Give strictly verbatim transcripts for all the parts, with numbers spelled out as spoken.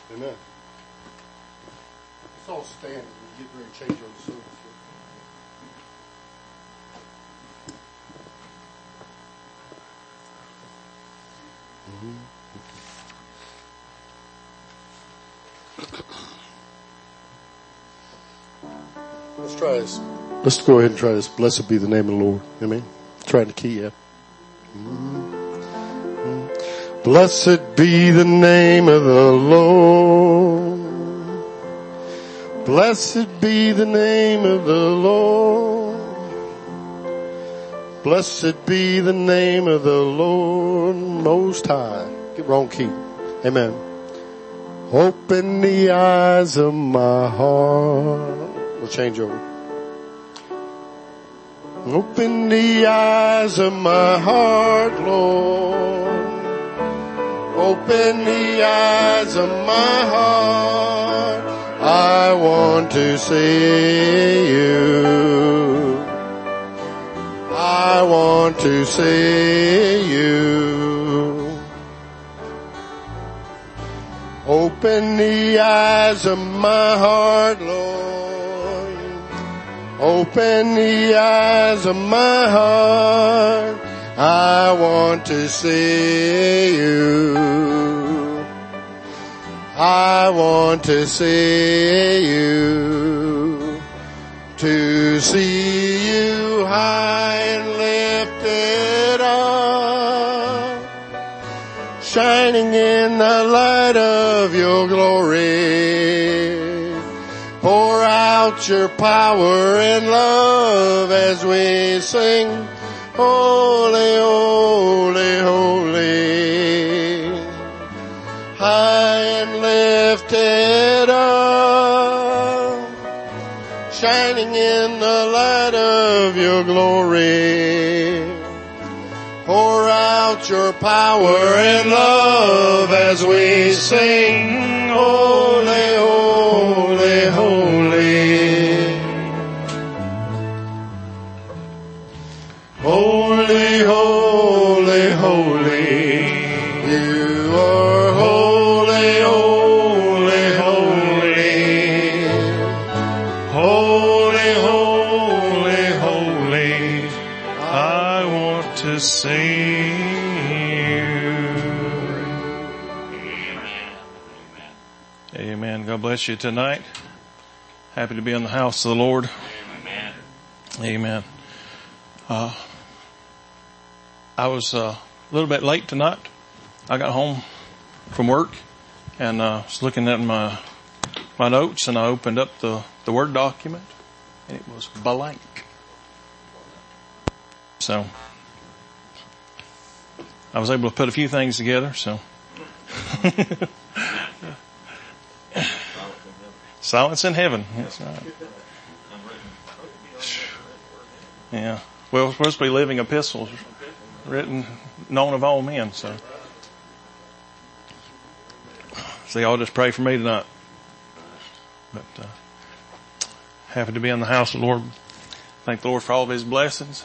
Amen. Let's all stand and get ready to change our service. Let's try this. Let's go ahead and try this. Blessed be the name of the Lord. Amen. Trying to key up. Blessed be the name of the Lord. Blessed be the name of the Lord. Blessed be the name of the Lord Most High. Get wrong key. Amen. Open the eyes of my heart. We'll change over. Open the eyes of my heart, Lord. Open the eyes of my heart. I want to see you. I want to see you. Open the eyes of my heart, Lord. Open the eyes of my heart. I want to see you. I want to see you. To see you high and lifted up, shining in the light of your glory. Pour out your power and love as we sing, holy, holy, holy. High and lifted up, shining in the light of your glory. Pour out your power and love as we sing, holy, holy, holy. Holy, holy, holy. You are holy, holy, holy. Holy, holy, holy. I want to see you. Amen. God bless you tonight. Happy to be in the house of the Lord. Amen. Amen. Uh, I was uh, a little bit late tonight. I got home from work and uh, was looking at my my notes, and I opened up the, the Word document, and it was blank. So I was able to put a few things together. So silence in heaven. That's right. Yeah. Well, we're supposed to be living epistles written, known of all men. So, so y'all just pray for me tonight. But uh, happy to be in the house of the Lord. Thank the Lord for all of His blessings.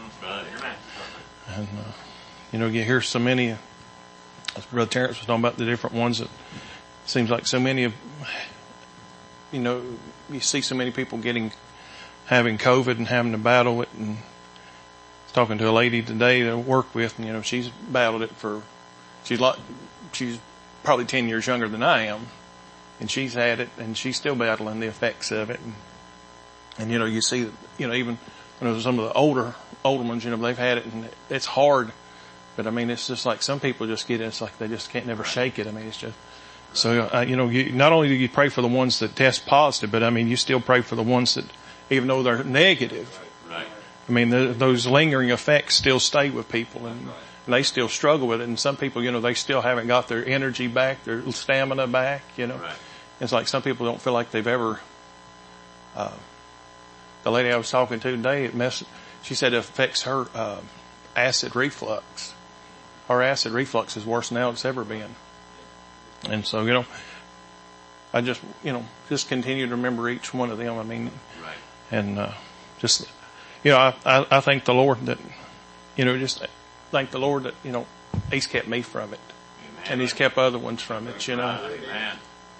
And uh, you know, you hear so many. As Brother Terrence was talking about the different ones, that seems like so many of. You know, you see so many people getting, having COVID and having to battle it. And I was talking to a lady today that I work with, and you know, she's battled it for, she's like, she's probably ten years younger than I am, and she's had it, and she's still battling the effects of it. And, and you know, you see that, you know, even, you know, some of the older, older ones, you know, they've had it, and it's hard. But I mean, it's just like some people just get it, it's like they just can't never shake it. I mean, it's just, so, uh, you know, you, not only do you pray for the ones that test positive, but I mean, you still pray for the ones that, even though they're negative, Right. I mean, the, those lingering effects still stay with people, and, and they still struggle with it. And some people, you know, they still haven't got their energy back, their stamina back, you know. Right. It's like some people don't feel like they've ever, uh, the lady I was talking to today, it mess, she said it affects her, uh, acid reflux. Her acid reflux is worse now than it's ever been. And so, you know, I just, you know, just continue to remember each one of them. I mean, Right. and, uh, just, you know, I, I, I thank the Lord that, you know, just thank the Lord that, you know, He's kept me from it. Amen. And He's kept other ones from it, you know. Amen.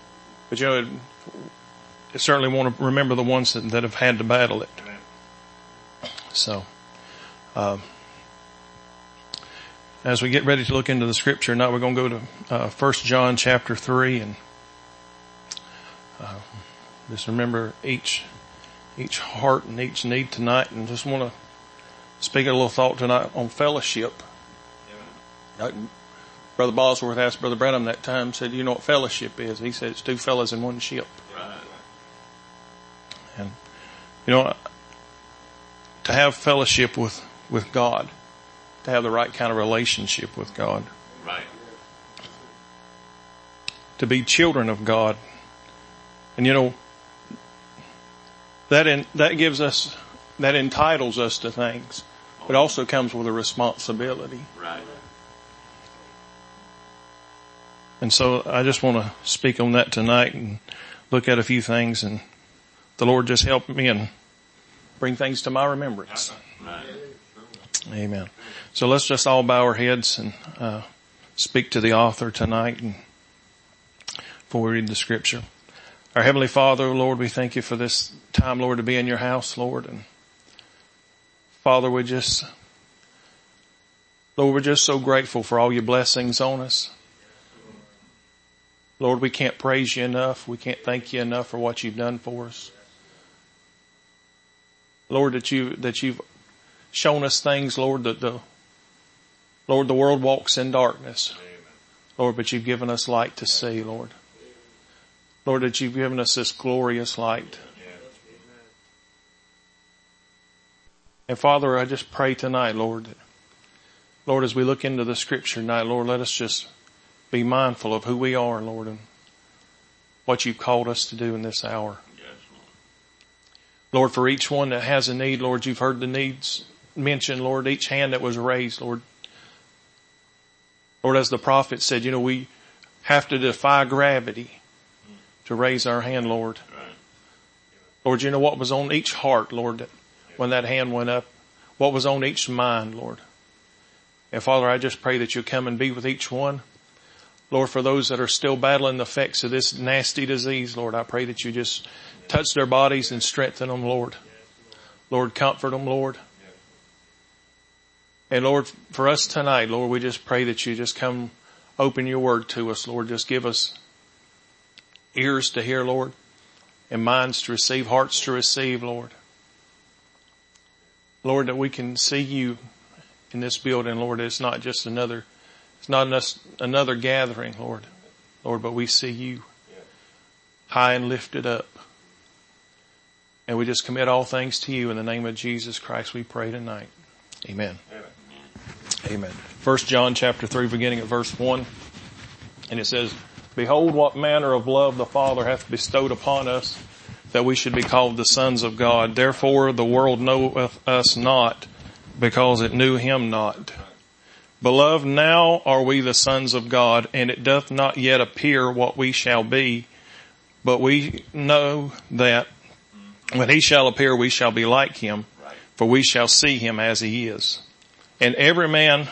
But you know, I certainly want to remember the ones that, that have had to battle it. So, um, as we get ready to look into the scripture, now we're going to go to uh, First John chapter three, and uh, just remember each each heart and each need tonight, and just want to speak a little thought tonight on fellowship. Like Brother Bosworth asked Brother Branham that time, said, "You know what fellowship is?" He said, "It's two fellas in one ship." Right. And you know, to have fellowship with with God, to have the right kind of relationship with God, right, to be children of God, and you know, that in, that gives us, that entitles us to things, but also comes with a responsibility. Right. And so I just want to speak on that tonight and look at a few things, and the Lord just help me and bring things to my remembrance. Right. Amen. So let's just all bow our heads and uh, speak to the author tonight, and before we read the scripture. Our Heavenly Father, Lord, we thank you for this time, Lord, to be in your house, Lord. And Father, we just, Lord, we're just so grateful for all your blessings on us. Lord, we can't praise you enough. We can't thank you enough for what you've done for us. Lord, that you, that you've shown us things, Lord, that the, Lord, the world walks in darkness. Lord, but you've given us light to see, Lord. Lord, that you've given us this glorious light. And Father, I just pray tonight, Lord, that, Lord, as we look into the scripture tonight, Lord, let us just be mindful of who we are, Lord, and what you've called us to do in this hour. Lord, for each one that has a need, Lord, you've heard the needs mentioned, Lord, each hand that was raised, Lord. Lord, as the prophet said, you know, we have to defy gravity to raise our hand, Lord. Lord, you know what was on each heart, Lord, that when that hand went up, what was on each mind, Lord. And Father, I just pray that you'll come and be with each one. Lord, for those that are still battling the effects of this nasty disease, Lord, I pray that you just touch their bodies and strengthen them, Lord. Lord, comfort them, Lord. And Lord, for us tonight, Lord, we just pray that you just come open your word to us, Lord. Just give us ears to hear, Lord, and minds to receive, hearts to receive, Lord. Lord, that we can see you in this building, Lord. It's not just another, it's not another gathering, Lord. Lord, but we see you high and lifted up. And we just commit all things to you in the name of Jesus Christ. We pray tonight. Amen. Amen. Amen. First John chapter three, beginning at verse one. And it says, "Behold, what manner of love the Father hath bestowed upon us, that we should be called the sons of God. Therefore the world knoweth us not, because it knew him not. Beloved, now are we the sons of God, and it doth not yet appear what we shall be. But we know that when he shall appear, we shall be like him, for we shall see him as he is. And every man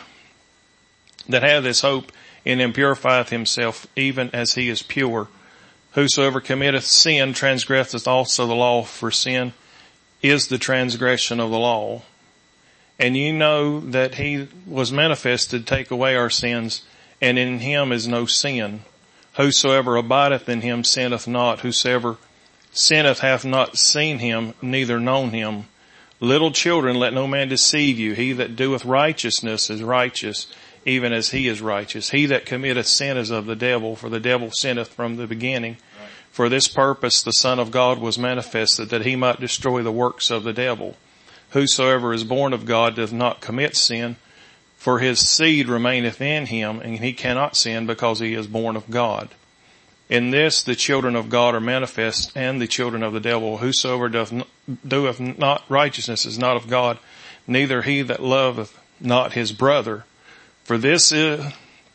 that hath this hope in him purifieth himself, even as he is pure. Whosoever committeth sin transgresseth also the law, for sin is the transgression of the law. And ye know that he was manifested to take away our sins, and in him is no sin. Whosoever abideth in him sinneth not. Whosoever sinneth hath not seen him, neither known him. Little children, let no man deceive you. He that doeth righteousness is righteous, even as he is righteous. He that committeth sin is of the devil, for the devil sinneth from the beginning. Right. For this purpose the Son of God was manifested, that he might destroy the works of the devil. Whosoever is born of God doth not commit sin, for his seed remaineth in him, and he cannot sin, because he is born of God. In this the children of God are manifest, and the children of the devil. Whosoever doth not, doeth not righteousness is not of God, neither he that loveth not his brother. For this is,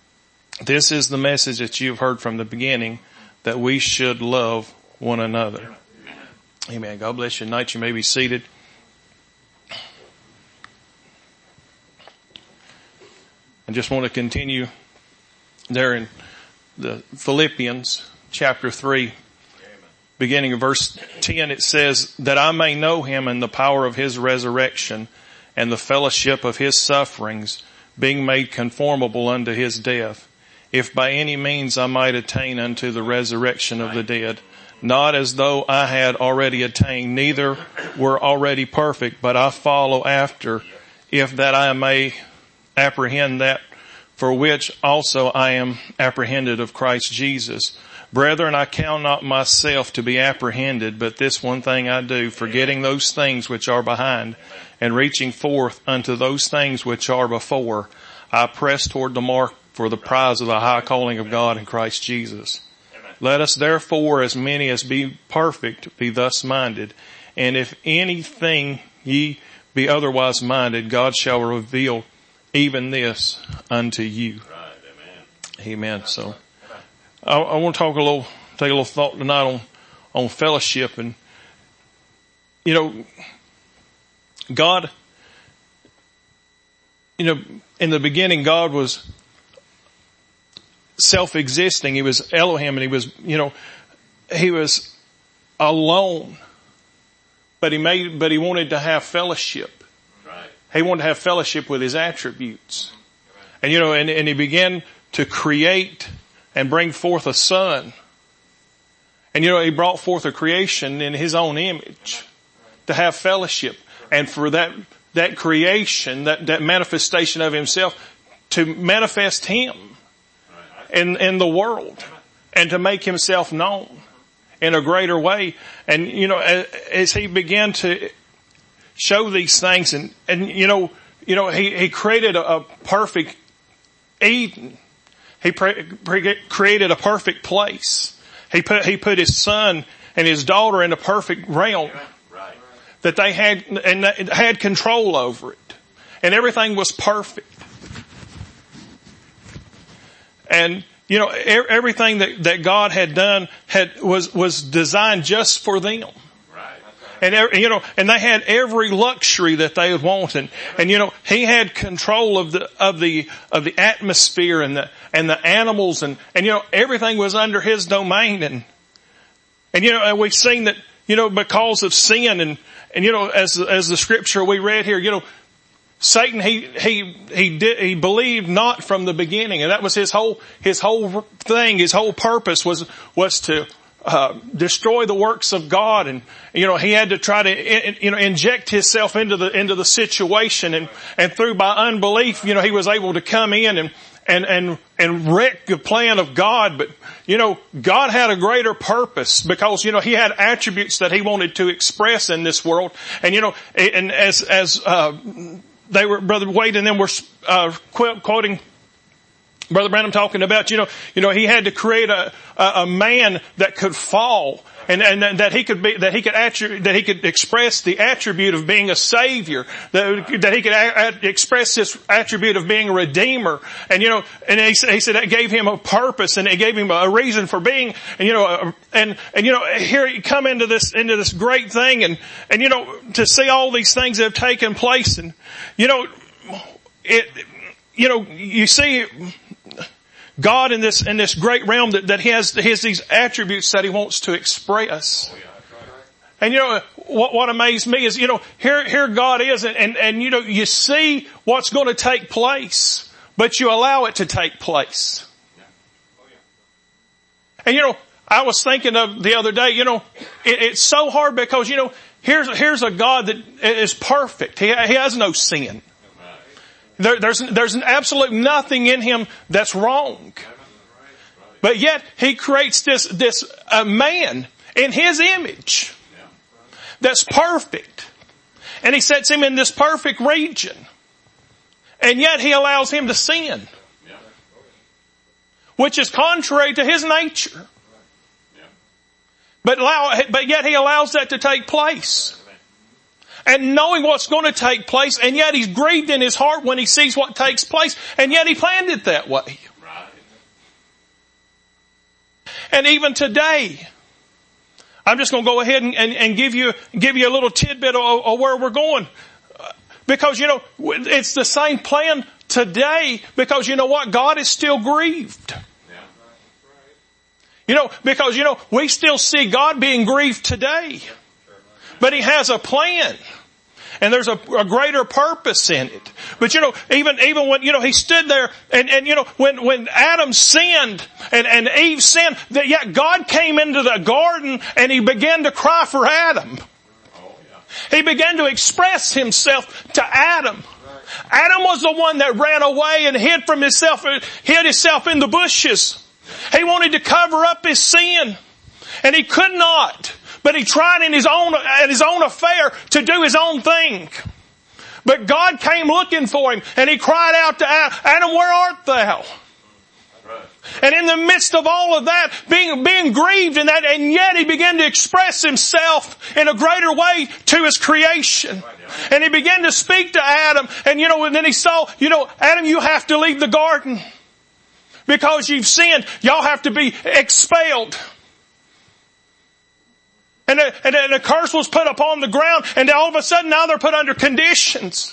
this is the message that you have heard from the beginning, that we should love one another." Amen. God bless you tonight. You may be seated. I just want to continue there in the Philippians chapter three, beginning of verse ten, it says, that I may know him and the power of his resurrection and the fellowship of his sufferings, being made conformable unto his death, if by any means I might attain unto the resurrection of the dead. Not as though I had already attained, neither were already perfect, but I follow after, if that I may apprehend that for which also I am apprehended of Christ Jesus. Brethren, I count not myself to be apprehended, but this one thing I do, forgetting those things which are behind, and reaching forth unto those things which are before, I press toward the mark for the prize of the high calling of God in Christ Jesus. Let us therefore, as many as be perfect, be thus minded. And if anything ye be otherwise minded, God shall reveal even this unto you. Right, amen. Amen. So, I, I want to talk a little, take a little thought tonight on, on fellowship. And, you know, God, you know, in the beginning, God was self-existing. He was Elohim, and he was, you know, he was alone, but he made, but he wanted to have fellowship. Right. He wanted to have fellowship with his attributes. Right. And, you know, and, and he began to create and bring forth a son. And, you know, he brought forth a creation in his own image to have fellowship. And for that, that creation, that, that manifestation of himself, to manifest him in, in the world and to make himself known in a greater way. And, you know, as, as he began to show these things and, and, you know, you know, he, he created a, a perfect Eden. He pre- pre- created a perfect place. He put, he put his son and his daughter in a perfect realm that they had, and had control over it. And everything was perfect. And, you know, everything that, that God had done had, was, was designed just for them. Right. And, you know, and they had every luxury that they would want. And, and, you know, he had control of the, of the, of the atmosphere and the, and the animals and, and, you know, everything was under his domain. And, and, you know, and we've seen that, you know, because of sin and, and, you know, as, as the scripture we read here, you know, Satan, he, he, he did, he believed not from the beginning. And that was his whole, his whole thing, his whole purpose was, was to, uh, destroy the works of God. And, you know, he had to try to, you know, inject himself into the, into the situation. And, and through by unbelief, you know, he was able to come in and, and, and, and wreck the plan of God. But, you know, God had a greater purpose because, you know, he had attributes that he wanted to express in this world. And, you know, and as, as, uh, they were, Brother Wade and them were, uh, quoting Brother Branham talking about, you know, you know, he had to create a, a, a man that could fall and, and that he could be, that he could attribute, that he could express the attribute of being a savior, that, that he could a, a, express this attribute of being a redeemer. And, you know, and he said, he said that gave him a purpose and it gave him a reason for being, and, you know, and, and, you know, here you come into this, into this great thing and, and, you know, to see all these things that have taken place and, you know, it, you know, you see, God in this, in this great realm that, that he has, he has these attributes that he wants to express. And you know, what, what amazed me is, you know, here, here God is and, and, and you know, you see what's going to take place, but you allow it to take place. And you know, I was thinking of the other day, you know, it, it's so hard because, you know, here's, here's a God that is perfect. He, he has no sin. There, there's, there's an absolute nothing in him that's wrong. But yet he creates this, this, a man in his image that's perfect. And he sets him in this perfect region. And yet he allows him to sin. Which is contrary to his nature. But allow, but yet he allows that to take place. And knowing what's going to take place, and yet he's grieved in his heart when he sees what takes place, and yet he planned it that way. Right. And even today, I'm just going to go ahead and, and, and give you give you a little tidbit of, of where we're going. Because, you know, it's the same plan today, because you know what? God is still grieved. You know, because, you know, we still see God being grieved today. But He has a plan. And there's a, a greater purpose in it. But you know, even, even when, you know, He stood there and, and you know, when, when Adam sinned and, and Eve sinned, that yet God came into the garden and He began to cry for Adam. He began to express Himself to Adam. Adam was the one that ran away and hid from himself, hid himself in the bushes. He wanted to cover up his sin. And he could not. But he tried in his own, in his own affair to do his own thing. But God came looking for him and He cried out to Adam, Adam, where art thou? And in the midst of all of that, being, being grieved in that, and yet He began to express Himself in a greater way to His creation. And He began to speak to Adam, and you know, and then He saw, you know, Adam, you have to leave the garden. Because you've sinned, y'all have to be expelled. And a, and a curse was put upon the ground, and all of a sudden now they're put under conditions.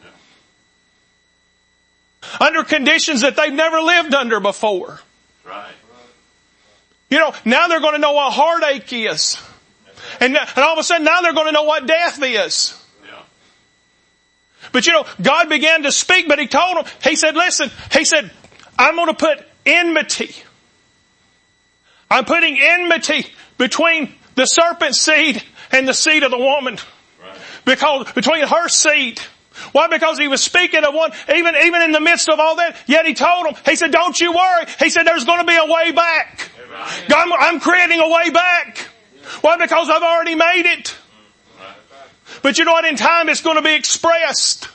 Under conditions that they've never lived under before. Right. You know, now they're going to know what heartache is. And, and all of a sudden now they're going to know what death is. Yeah. But you know, God began to speak, but He told them, He said, listen, He said, I'm going to put enmity. I'm putting enmity between the serpent's seed and the seed of the woman. Right. Because, between her seed. Why? Because He was speaking of one, even, even in the midst of all that, yet He told them, He said, don't you worry. He said, there's going to be a way back. God, I'm creating a way back. Why? Because I've already made it. But you know what? In time it's going to be expressed.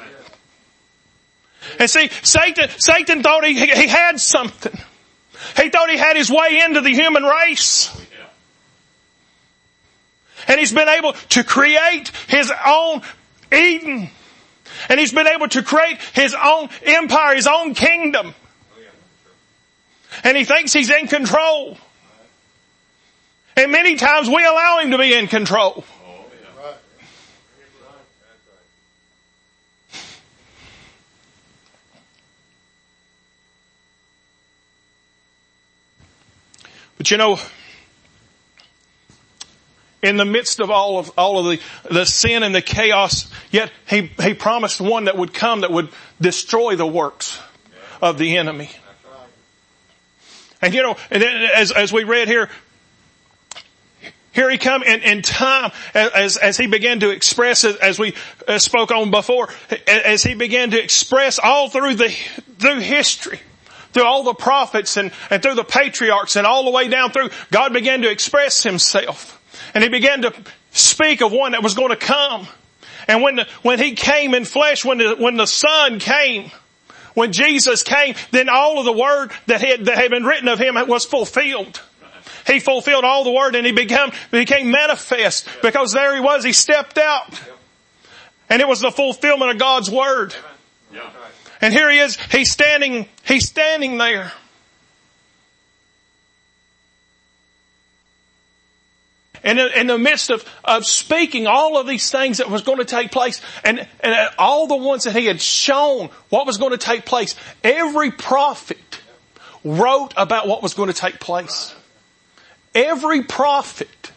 And see, Satan, Satan thought he, he had something. He thought he had his way into the human race. And he's been able to create his own Eden. And he's been able to create his own empire, his own kingdom. And he thinks he's in control. And many times we allow him to be in control. But you know, in the midst of all of, all of the, the sin and the chaos, yet he, he promised one that would come that would destroy the works of the enemy. And you know, and as, as we read here, here he come in, in time, as, as he began to express, as we spoke on before, as he began to express all through the, through history, through all the prophets and, and through the patriarchs and all the way down through, God began to express Himself. And He began to speak of one that was going to come. And when the, when He came in flesh, when the, when the Son came, when Jesus came, then all of the word that had, that had been written of Him was fulfilled. He fulfilled all the word and He became, became manifest because there He was. He stepped out. And it was the fulfillment of God's word. And here He is. He's standing, He's standing there. And in the midst of, of speaking all of these things that was going to take place, and, and all the ones that He had shown what was going to take place, every prophet wrote about what was going to take place. Every prophet,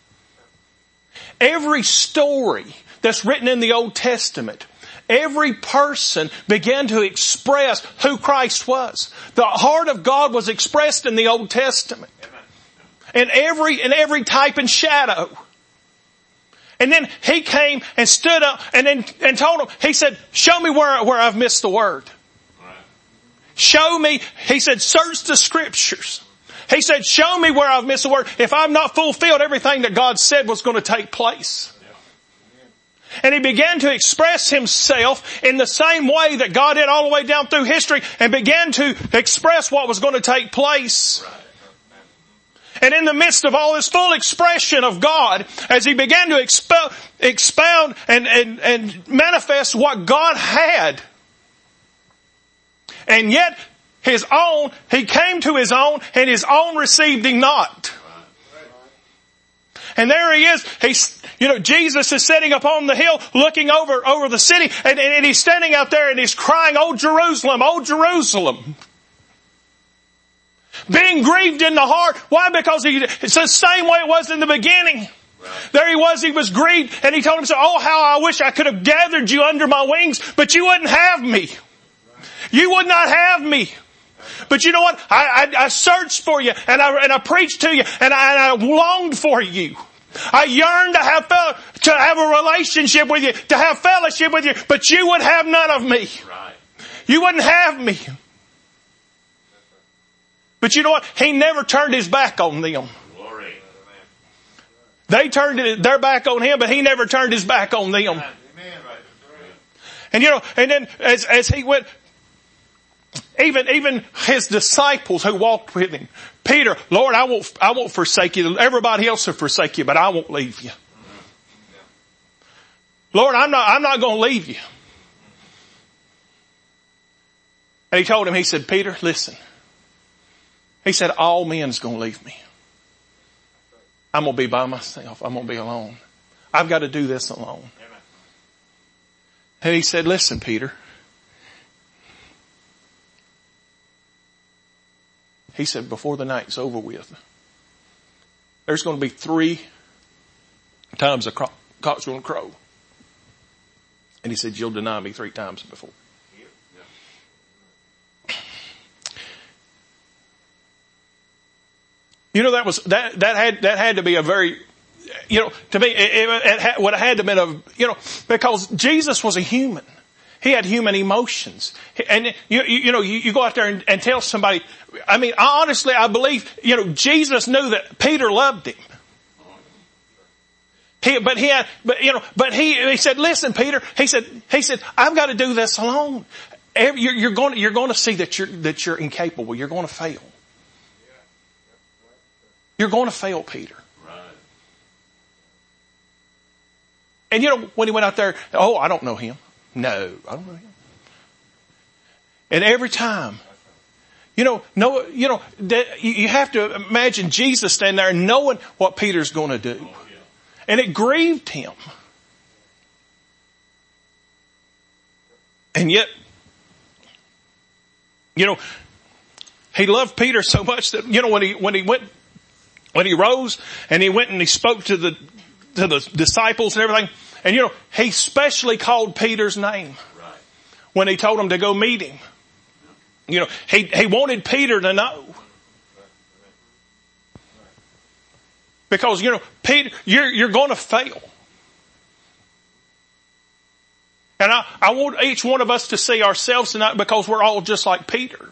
every story that's written in the Old Testament, every person began to express who Christ was. The heart of God was expressed in the Old Testament. In every, in every type and shadow. And then He came and stood up and then, and told them, He said, show me where, where I've missed the word. Right. Show me, He said, search the scriptures. He said, show me where I've missed the word. If I've not fulfilled everything that God said was going to take place. Yeah. And He began to express Himself in the same way that God did all the way down through history and began to express what was going to take place. Right. And in the midst of all this full expression of God, as He began to expo- expound and, and, and manifest what God had, and yet His own, He came to His own, and His own received Him not. And there He is. He's, you know, Jesus is sitting up on the hill looking over, over the city, and, and He's standing out there and He's crying, "Oh Jerusalem, oh Jerusalem, Being grieved in the heart. Why? Because he, it's the same way it was in the beginning. Right. There he was, he was grieved, and he told himself, oh, how I wish I could have gathered you under my wings, but you wouldn't have me. You would not have me. But you know what? I, I, I searched for you, and I, and I preached to you, and I, and I longed for you. I yearned to have, fel- to have a relationship with you, to have fellowship with you, but you would have none of me. Right. You wouldn't have me. But you know what? He never turned his back on them. Glory. They turned their back on him, but he never turned his back on them. Amen. And you know, and then as, as he went, even, even his disciples who walked with him, Peter, Lord, I won't, I won't forsake you. Everybody else will forsake you, but I won't leave you. Lord, I'm not, I'm not going to leave you. And he told him, he said, Peter, listen. He said, all men's going to leave me. I'm going to be by myself. I'm going to be alone. I've got to do this alone. And he said, listen, Peter. He said, before the night's over with, there's going to be three times the cock's going to crow. And he said, you'll deny me three times before. You know, that was, that, that had, that had to be a very, you know, to me, it, it, it had, would have had to have been a, you know, because Jesus was a human. He had human emotions. And you, you, you know, you, you go out there and, and tell somebody, I mean, honestly, I believe, you know, Jesus knew that Peter loved him. He, but he had, but you know, but he, he said, listen, Peter, he said, he said, I've got to do this alone. Every, you're, you're going to, you're going to see that you're, that you're incapable. You're going to fail. You're going to fail, Peter. Right. And you know, when he went out there, oh, I don't know him. No, I don't know him. And every time, you know, no, you know, that you have to imagine Jesus standing there knowing what Peter's going to do. And it grieved him. And yet, you know, he loved Peter so much that, you know, when he, when he went, when he rose and he went and he spoke to the, to the disciples and everything, and you know, he specially called Peter's name when he told him to go meet him. You know, he, he wanted Peter to know. Because, you know, Peter, you're, you're going to fail. And I, I want each one of us to see ourselves tonight because we're all just like Peter.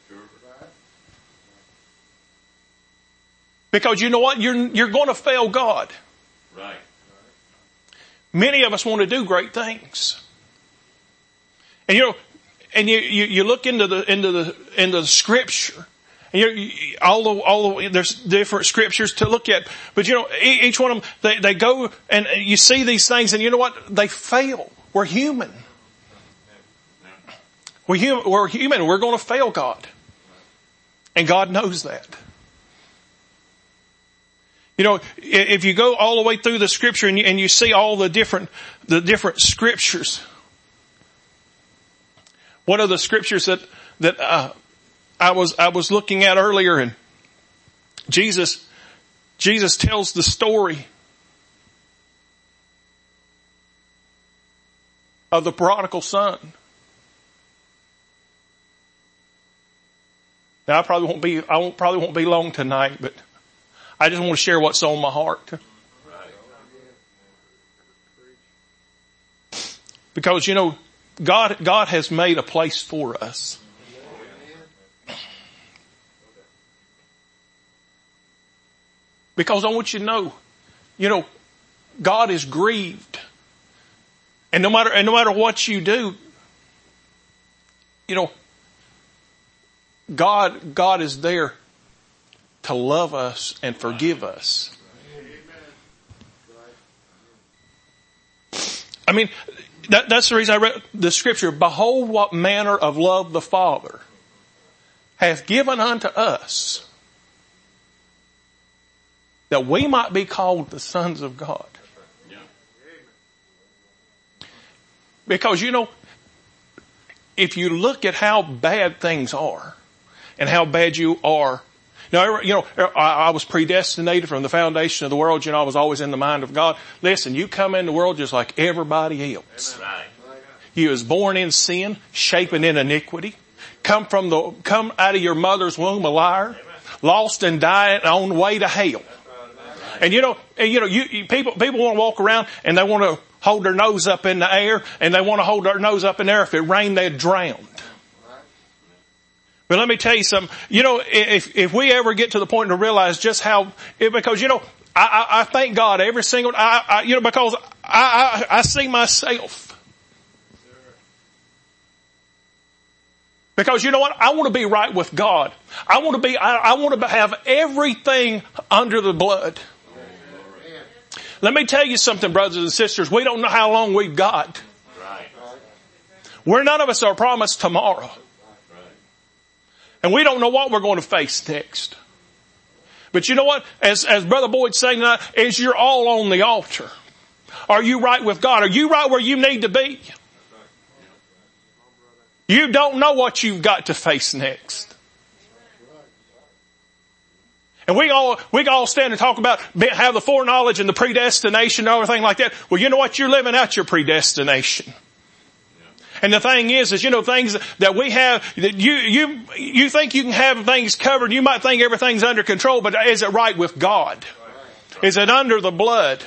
Because you know what? You're, you're going to fail God. Right. Many of us want to do great things. And you know, and you, you, you look into the, into the, into the scripture. And you're, you, although, although there's different scriptures to look at, but you know, each one of them, they, they go and you see these things and you know what? They fail. We're human. We're human. We're human. We're going to fail God. And God knows that. You know, if you go all the way through the scripture and you, and you see all the different, the different scriptures. One of the scriptures that, that, uh, I was, I was looking at earlier, and Jesus, Jesus tells the story of the prodigal son. Now I probably won't be, I won't, probably won't be long tonight, but I just want to share what's on my heart. Because you know, God, God has made a place for us. Because I want you to know, you know, God is grieved. And no matter, and no matter what you do, you know, God, God is there to love us and forgive us. I mean, that, that's the reason I read the scripture. Behold what manner of love the Father hath given unto us, that we might be called the sons of God. Because, you know, if you look at how bad things are and how bad you are You know, you know, I, I was predestinated from the foundation of the world. You know, I was always in the mind of God. Listen, you come in the world just like everybody else. Right. You was born in sin, shapen in iniquity, come from the, come out of your mother's womb a liar, lost and dying on the way to hell. And you know, and you know, you, you people, people want to walk around and they want to hold their nose up in the air, and they want to hold their nose up in the air. If it rained, they'd drown. But let me tell you something. You know, if, if we ever get to the point to realize just how, because you know, I, I, I thank God every single, I, I you know, because I, I, I see myself. Because you know what? I want to be right with God. I want to be, I, I want to have everything under the blood. Let me tell you something, brothers and sisters. We don't know how long we've got. We're none of us are promised tomorrow. And we don't know what we're going to face next. But you know what? As, as Brother Boyd's saying tonight, is you're all on the altar. Are you right with God? Are you right where you need to be? You don't know what you've got to face next. And we all, we all stand and talk about, have the foreknowledge and the predestination and everything like that. Well, you know what? You're living out your predestination. And the thing is, is, you know, things that we have, that you, you, you think you can have things covered. You might think everything's under control, but is it right with God? Is it under the blood?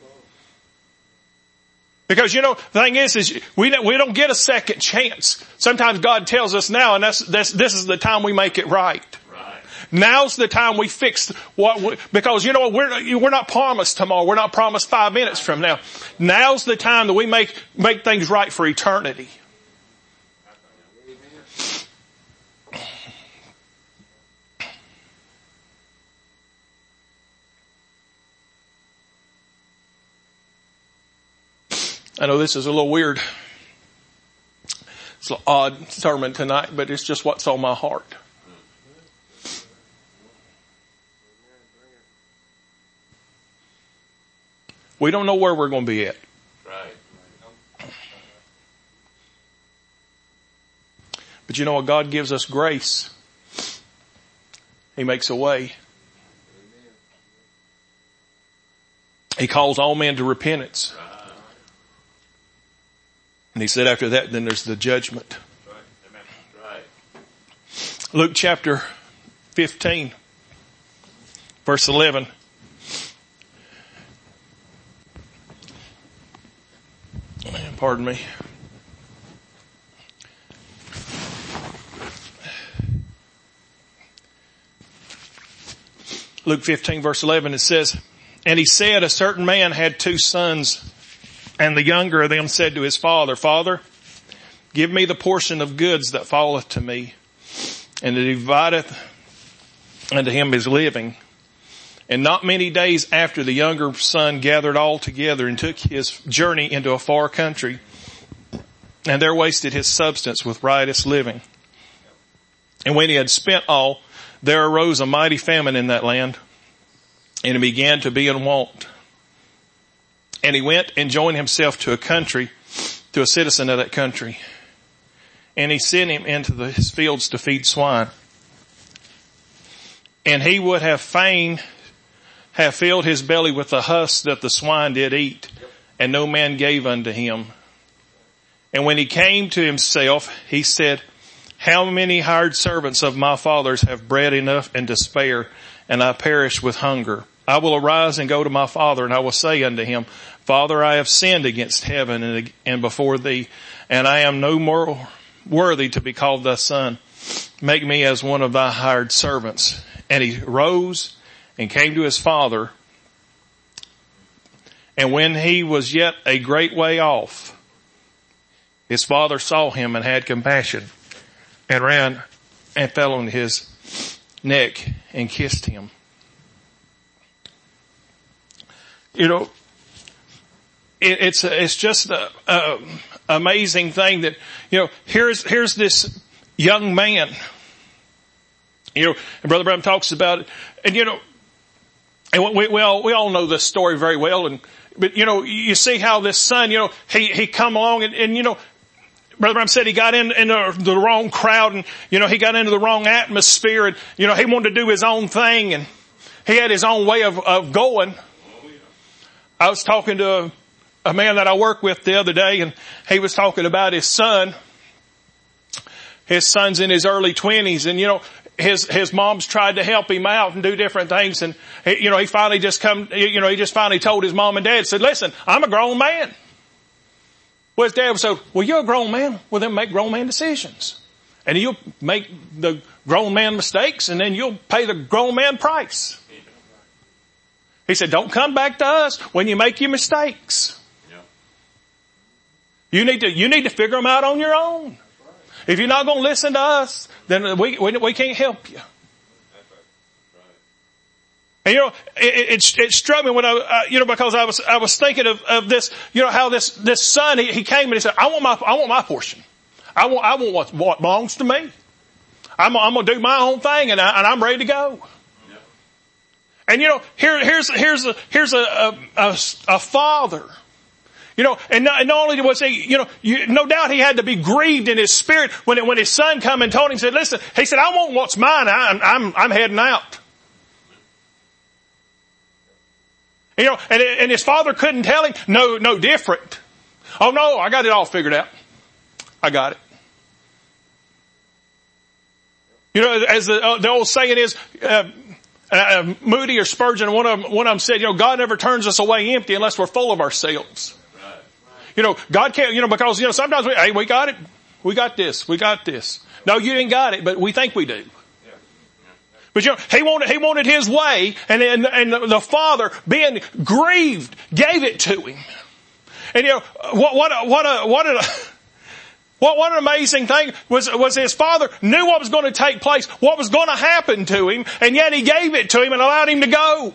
Because, you know, the thing is, is we don't, we don't get a second chance. Sometimes God tells us now, and that's, that's, this is the time we make it right. Right. Now's the time we fix what we, because, you know, we're, we're not promised tomorrow. We're not promised five minutes from now. Now's the time that we make, make things right for eternity. I know this is a little weird. It's an odd sermon tonight, but it's just what's on my heart. We don't know where we're going to be at. Right. But you know what? God gives us grace. He makes a way. He calls all men to repentance. And he said after that, then there's the judgment. Right. Luke chapter fifteen, verse eleven. Pardon me. Luke fifteen, verse eleven, it says, and he said, a certain man had two sons, and the younger of them said to his father, Father, give me the portion of goods that falleth to me. And he divideth unto him his living. And not many days after, the younger son gathered all together and took his journey into a far country, and there wasted his substance with riotous living. And when he had spent all, there arose a mighty famine in that land, and he began to be in want. And he went and joined himself to a country, to a citizen of that country. And he sent him into the, his fields to feed swine. And he would have fain have filled his belly with the husk that the swine did eat, and no man gave unto him. And when he came to himself, he said, how many hired servants of my father's have bread enough and to spare, and I perish with hunger? I will arise and go to my father, and I will say unto him, Father, I have sinned against heaven and, and before thee, and I am no more worthy to be called thy son. Make me as one of thy hired servants. And he rose and came to his father. And when he was yet a great way off, his father saw him and had compassion, and ran and fell on his neck and kissed him. You know, it, it's it's just a, a amazing thing that, you know, here's here's this young man. You know, and Brother Branham talks about it, and you know, and we, we all we all know this story very well. And but you know, you see how this son, you know, he he come along, and, and you know, Brother Branham said he got in, in the, the wrong crowd and, you know, he got into the wrong atmosphere and, you know, he wanted to do his own thing and he had his own way of, of going. I was talking to a, a man that I work with the other day and he was talking about his son. His son's in his early twenties and, you know, his, his mom's tried to help him out and do different things and, he, you know, he finally just come, you know, he just finally told his mom and dad, said, listen, I'm a grown man. Well, his dad said, well, you're a grown man. Well, then make grown man decisions. And you'll make the grown man mistakes and then you'll pay the grown man price. He said, don't come back to us when you make your mistakes. You need to, you need to figure them out on your own. If you're not going to listen to us, then we, we, we can't help you. And you know, it, it, it struck me when I, uh, you know, because I was, I was thinking of, of this, you know, how this, this son, he, he came and he said, I want my, I want my portion. I want, I want what, what belongs to me. I'm, I'm going to do my own thing and, I, and I'm ready to go. Yeah. And you know, here, here's, here's a, here's a, a, a, a father. You know, and not, and not only was he, you know, you, no doubt he had to be grieved in his spirit when, it, when his son come and told him, said, listen, he said, I want what's mine. I'm, I'm, I'm heading out. You know, and, and his father couldn't tell him no, no different. Oh no, I got it all figured out. I got it. You know, as the, uh, the old saying is, uh, uh, Moody or Spurgeon, one of them, one of them said, you know, God never turns us away empty unless we're full of ourselves. Right. You know, God can't, you know, because, you know, sometimes we, hey, we got it. We got this. We got this. No, you didn't got it, but we think we do. But you know, he wanted, he wanted his way and, and, and the father being grieved gave it to him. And you know, what, what, a, what a, what a, what, what an amazing thing was, was his father knew what was going to take place, what was going to happen to him, and yet he gave it to him and allowed him to go.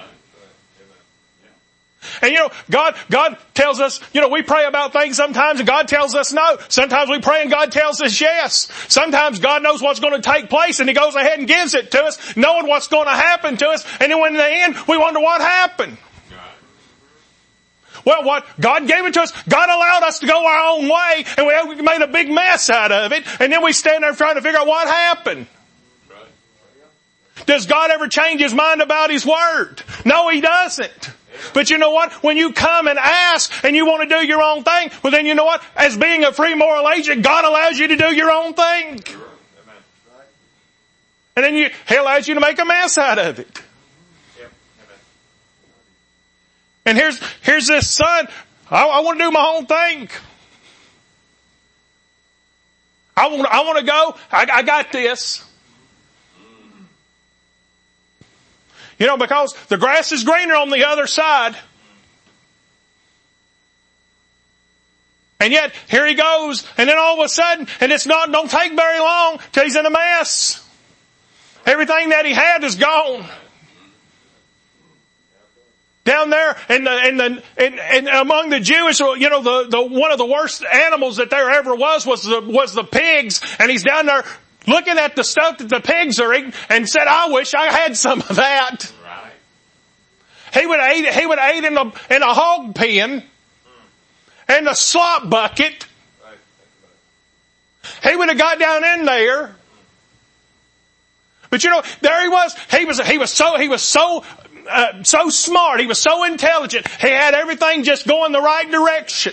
And you know, God, God tells us, you know, we pray about things sometimes and God tells us no. Sometimes we pray and God tells us yes. Sometimes God knows what's going to take place and He goes ahead and gives it to us, knowing what's going to happen to us. And then when in the end, we wonder what happened. Well, what, God gave it to us. God allowed us to go our own way and we made a big mess out of it. And then we stand there trying to figure out what happened. Does God ever change His mind about His word? No, He doesn't. But you know what? When you come and ask and you want to do your own thing, well then you know what? As being a free moral agent, God allows you to do your own thing. And then you, He allows you to make a mess out of it. And here's, here's this son. I, I want to do my own thing. I want, I want to go. I, I got this. You know, because the grass is greener on the other side. And yet, here he goes, and then all of a sudden, and it's not, don't take very long till he's in a mess. Everything that he had is gone. Down there, in the, in the, in, in among the Jewish, you know, the, the, one of the worst animals that there ever was was the, was the pigs, and he's down there looking at the stuff that the pigs are eating and said, I wish I had some of that. Right. He would have ate, he would have ate in a, in a hog pen and a slop bucket. He would have got down in there. But you know, there he was. He was, he was so, he was so, uh, so smart. He was so intelligent. He had everything just going the right direction.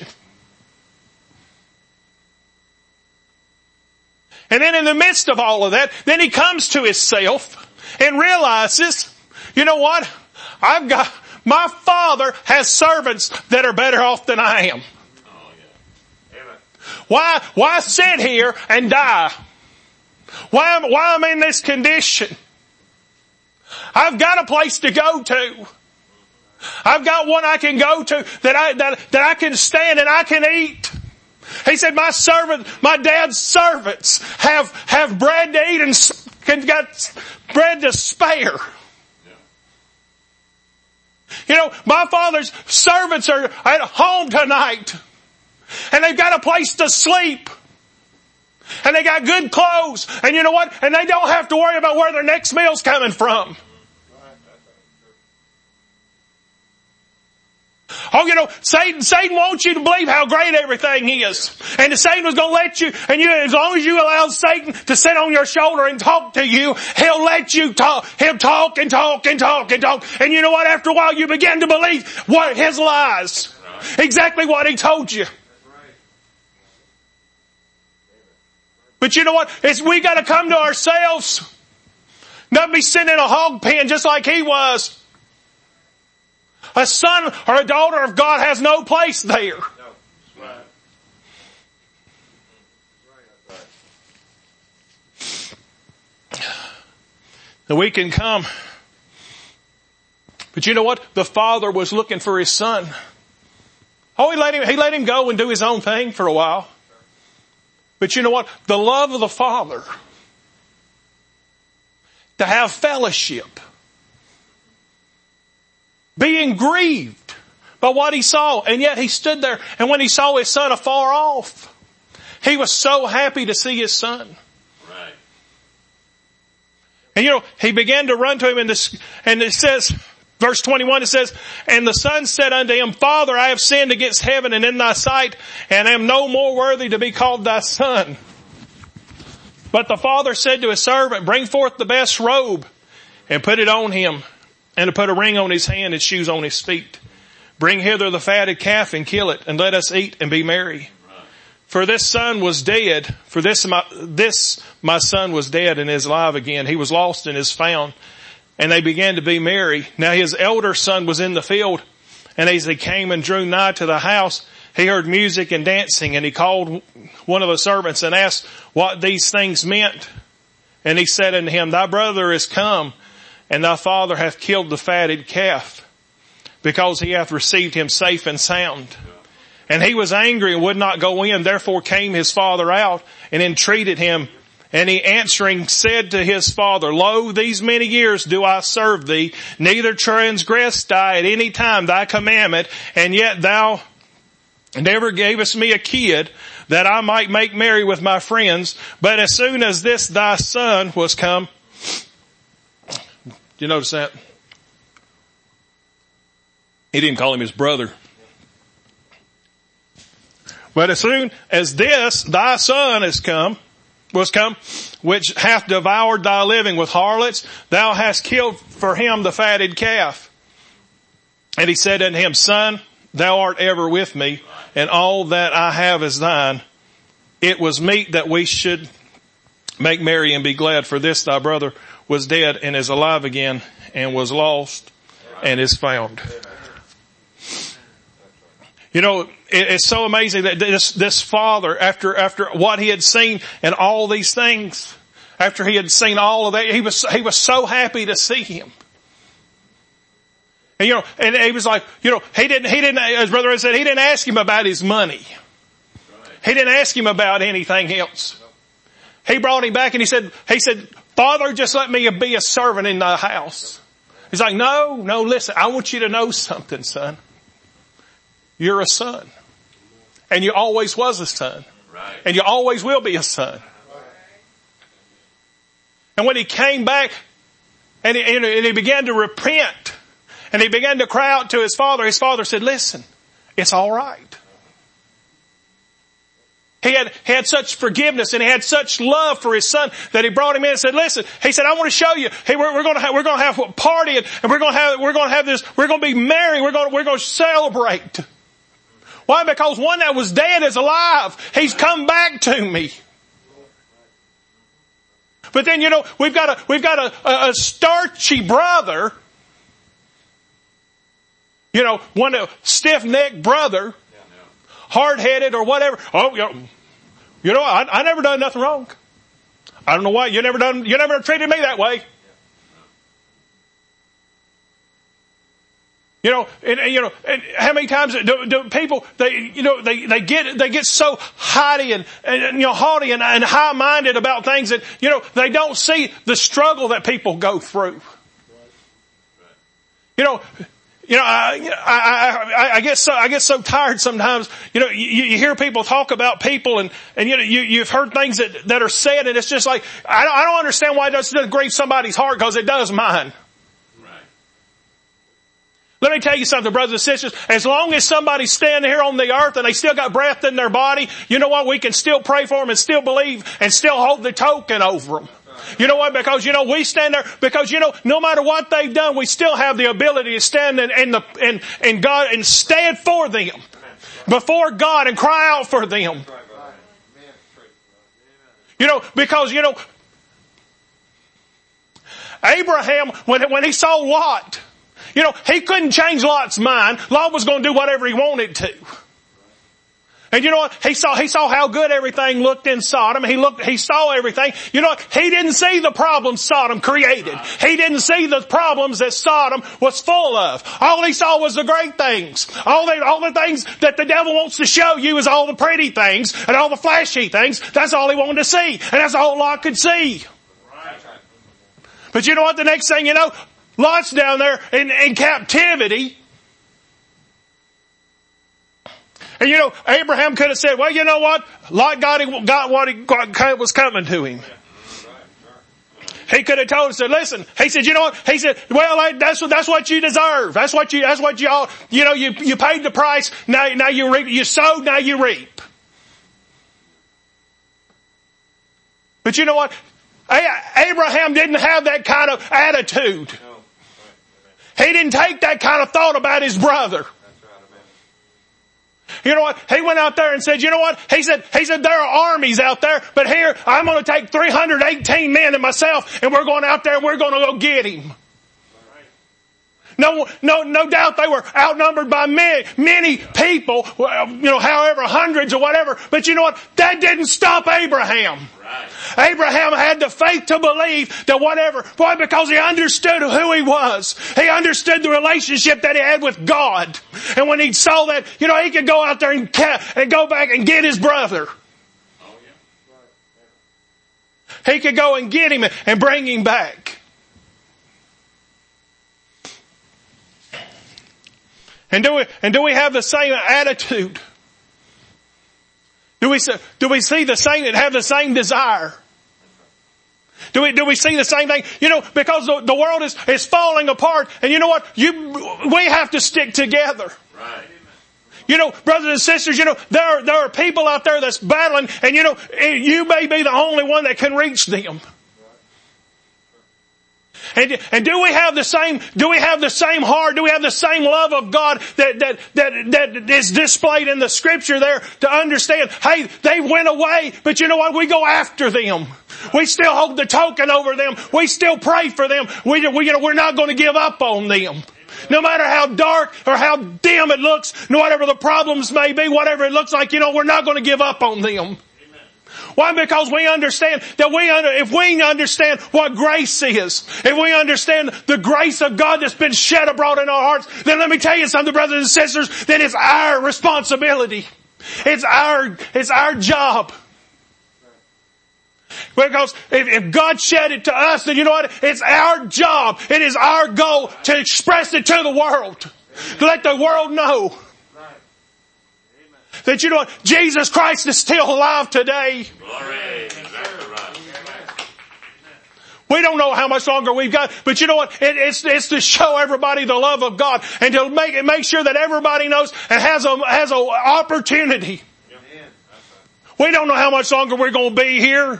And then in the midst of all of that, then he comes to himself and realizes, you know what? I've got, my father has servants that are better off than I am. Oh, yeah. Amen. Why, why sit here and die? Why, why am I in this condition? I've got a place to go to. I've got one I can go to that I, that, that I can stand and I can eat. He said, my servant, my dad's servants have, have bread to eat and can got bread to spare. You know, my father's servants are at home tonight and they've got a place to sleep and they got good clothes and you know what? And they don't have to worry about where their next meal's coming from. Oh, you know, Satan, Satan wants you to believe how great everything is. And the Satan was going to let you, and you, as long as you allow Satan to sit on your shoulder and talk to you, he'll let you talk. He'll talk and talk and talk and talk. And you know what? After a while, you begin to believe what his lies. Exactly what he told you. But you know what? It's, we got to come to ourselves. Not be sitting in a hog pen just like he was. A son or a daughter of God has no place there. And we can come. But you know what? The father was looking for his son. Oh, he let him, he let him go and do his own thing for a while. But you know what? The love of the father to have fellowship, being grieved by what he saw, and yet he stood there, and when he saw his son afar off, he was so happy to see his son. Right. And you know, he began to run to him, and this, and it says, verse twenty-one, it says, and the son said unto him, Father, I have sinned against heaven and in thy sight, and am no more worthy to be called thy son. But the father said to his servant, bring forth the best robe, and put it on him, and to put a ring on his hand and shoes on his feet. Bring hither the fatted calf and kill it, and let us eat and be merry. For this son was dead, for this my, this my son was dead and is alive again. He was lost and is found. And they began to be merry. Now his elder son was in the field, and as he came and drew nigh to the house, he heard music and dancing, and he called one of the servants and asked what these things meant. And he said unto him, thy brother is come, and thy father hath killed the fatted calf, because he hath received him safe and sound. And he was angry and would not go in. Therefore came his father out and entreated him. And he answering said to his father, Lo, these many years do I serve thee, neither transgressed I at any time thy commandment, and yet thou never gavest me a kid that I might make merry with my friends. But as soon as this thy son was come, do you notice that? He didn't call him his brother. But as soon as this thy son is come, was come, which hath devoured thy living with harlots, thou hast killed for him the fatted calf. And he said unto him, Son, thou art ever with me, and all that I have is thine. It was meet that we should make merry and be glad, for this thy brother was dead and is alive again, and was lost and is found. You know, it's so amazing that this, this father, after, after what he had seen and all these things, after he had seen all of that, he was, he was so happy to see him. And you know, and he was like, you know, he didn't, he didn't, as brother said, he didn't ask him about his money. He didn't ask him about anything else. He brought him back and he said, he said, Father, just let me be a servant in thy house. He's like, no, no, listen, I want you to know something, son. You're a son. And you always was a son. Right. And you always will be a son. And when he came back and he, and he began to repent and he began to cry out to his father, his father said, listen, it's all right. He had, he had such forgiveness and he had such love for his son that he brought him in and said, listen, he said, I want to show you, hey, we're, we're going to have, we're going to have a party and, and we're going to have, we're going to have this, we're going to be merry, we're going to, we're going to celebrate. Why? Because one that was dead is alive. He's come back to me. But then, you know, we've got a, we've got a, a, a starchy brother, you know, one a stiff-necked brother, hard-headed or whatever. Oh, you know, you know I, I never done nothing wrong. I don't know why. You never done, you never treated me that way. You know, and, and you know, and how many times do, do people, they, you know, they, they get, they get so haughty and, and you know, haughty and, and high-minded about things that, you know, they don't see the struggle that people go through. You know, you know, I, I, I, I get so, I get so tired sometimes, you know, you, you hear people talk about people and, and you know, you, you've heard things that, that are said and it's just like, I don't, I don't understand why it doesn't grieve somebody's heart because it does mine. Let me tell you something, brothers and sisters. As long as somebody's standing here on the earth and they still got breath in their body, you know what? We can still pray for them and still believe and still hold the token over them. You know what? Because, you know, we stand there, because, you know, no matter what they've done, we still have the ability to stand in, in the, in, in God and stand for them before God and cry out for them. You know, because, you know, Abraham, when, when he saw Lot, you know, he couldn't change Lot's mind. Lot was going to do whatever he wanted to. And you know what? He saw, he saw how good everything looked in Sodom. He looked, he saw everything. You know what? He didn't see the problems Sodom created. He didn't see the problems that Sodom was full of. All he saw was the great things. All the, all the things that the devil wants to show you is all the pretty things and all the flashy things. That's all he wanted to see. And that's all Lot could see. But you know what? The next thing you know, Lot's down there in, in captivity. And you know, Abraham could have said, well, you know what? Lot got, got what he got, was coming to him. He could have told us, said, listen, he said, you know what? He said, well, that's what, that's what you deserve. That's what you, that's what you all, you know, you, you paid the price. Now, now you reap, you sowed, now you reap. But you know what? Abraham didn't have that kind of attitude. He didn't take that kind of thought about his brother. You know what? He went out there and said, you know what? He said, he said, there are armies out there, but here I'm going to take three hundred eighteen men and myself, and we're going out there and we're going to go get him. No, no, no doubt they were outnumbered by many, many people, you know, however, hundreds or whatever. But you know what? That didn't stop Abraham. Right. Abraham had the faith to believe that whatever, why? Because he understood who he was. He understood the relationship that he had with God. And when he saw that, you know, he could go out there and, and go back and get his brother. Oh, yeah. He could go and get him and bring him back. And do we, and do we have the same attitude? Do we, do we see the same, have the same desire? Do we, do we see the same thing? You know, because the, the world is, is falling apart, and you know what? You, we have to stick together. Right. You know, brothers and sisters, you know, there are, there are people out there that's battling, and you know, you may be the only one that can reach them. And, and do we have the same, do we have the same heart? Do we have the same love of God that, that, that, that is displayed in the scripture there to understand, hey, they went away, but you know what? We go after them. We still hold the token over them. We still pray for them. We, we, you know, we're not going to give up on them. No matter how dark or how dim it looks, whatever the problems may be, whatever it looks like, you know, we're not going to give up on them. Why? Because we understand that we, if we understand what grace is, if we understand the grace of God that's been shed abroad in our hearts, then let me tell you something, brothers and sisters, then it's our responsibility. It's our, it's our job. Because if, if God shed it to us, then you know what? It's our job. It is our goal to express it to the world. To let the world know. That you know what? Jesus Christ is still alive today. Glory. We don't know how much longer we've got, but you know what? It, it's, it's to show everybody the love of God and to make it, make sure that everybody knows and has a, has an opportunity. We don't know how much longer we're going to be here.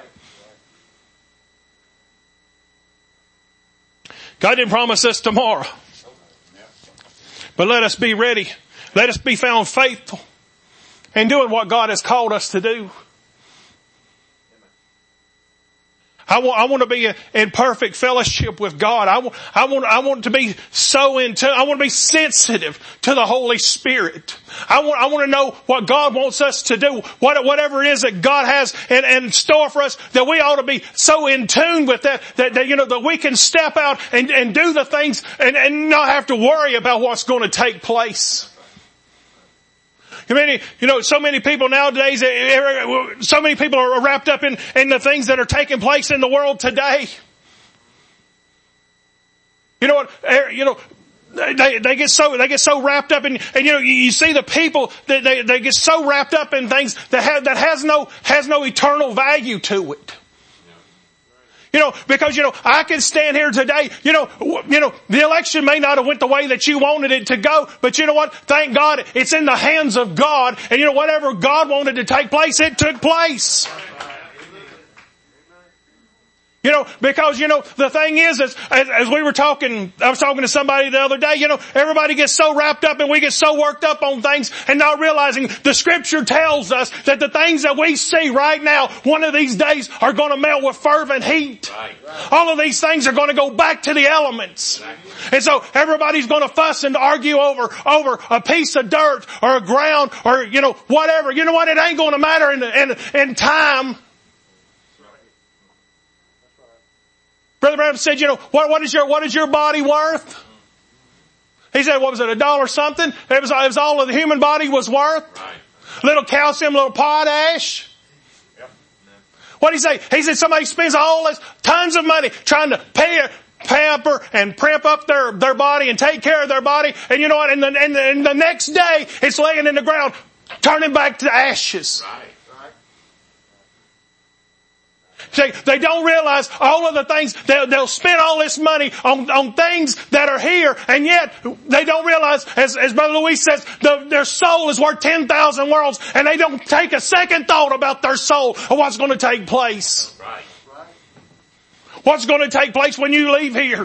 God didn't promise us tomorrow. But let us be ready. Let us be found faithful in doing what God has called us to do. I want, I want to be in perfect fellowship with God. I want, I want, I want to be so into, I want to be sensitive to the Holy Spirit. I want, I want to know what God wants us to do. What, whatever it is that God has in, in store for us, that we ought to be so in tune with that, that, that you know, that we can step out and, and do the things and, and not have to worry about what's going to take place. I mean, you know, so many people nowadays, so many people are wrapped up in, in the things that are taking place in the world today. You know what, you know, they, they get so, they get so wrapped up in, and you know, you see the people that they, they get so wrapped up in things that have, that has no, has no eternal value to it. You know, because, you know, I can stand here today, you know, you know, the election may not have went the way that you wanted it to go, but you know what? Thank God it's in the hands of God. And you know, whatever God wanted to take place, it took place. You know, because, you know, the thing is, is as, as we were talking, I was talking to somebody the other day, you know, everybody gets so wrapped up and we get so worked up on things and not realizing the scripture tells us that the things that we see right now, one of these days are going to melt with fervent heat. Right. All of these things are going to go back to the elements. Right. And so everybody's going to fuss and argue over, over a piece of dirt or a ground or, you know, whatever. You know what? It ain't going to matter in, in, in time. Brother Branham said, you know, what, what is your, what is your body worth? He said, what was it, a dollar something? It was, it was all of the human body was worth. Right. Little calcium, little potash. Yep. What did he say? He said somebody spends all this, tons of money trying to pay, pamper and primp up their, their body and take care of their body. And you know what? And the, and the, and the next day, it's laying in the ground, turning back to ashes. Right. See, they don't realize all of the things, they'll, they'll spend all this money on, on things that are here, and yet they don't realize, as, as Brother Luis says, the, their soul is worth ten thousand worlds, and they don't take a second thought about their soul or what's going to take place. Right. What's going to take place when you leave here.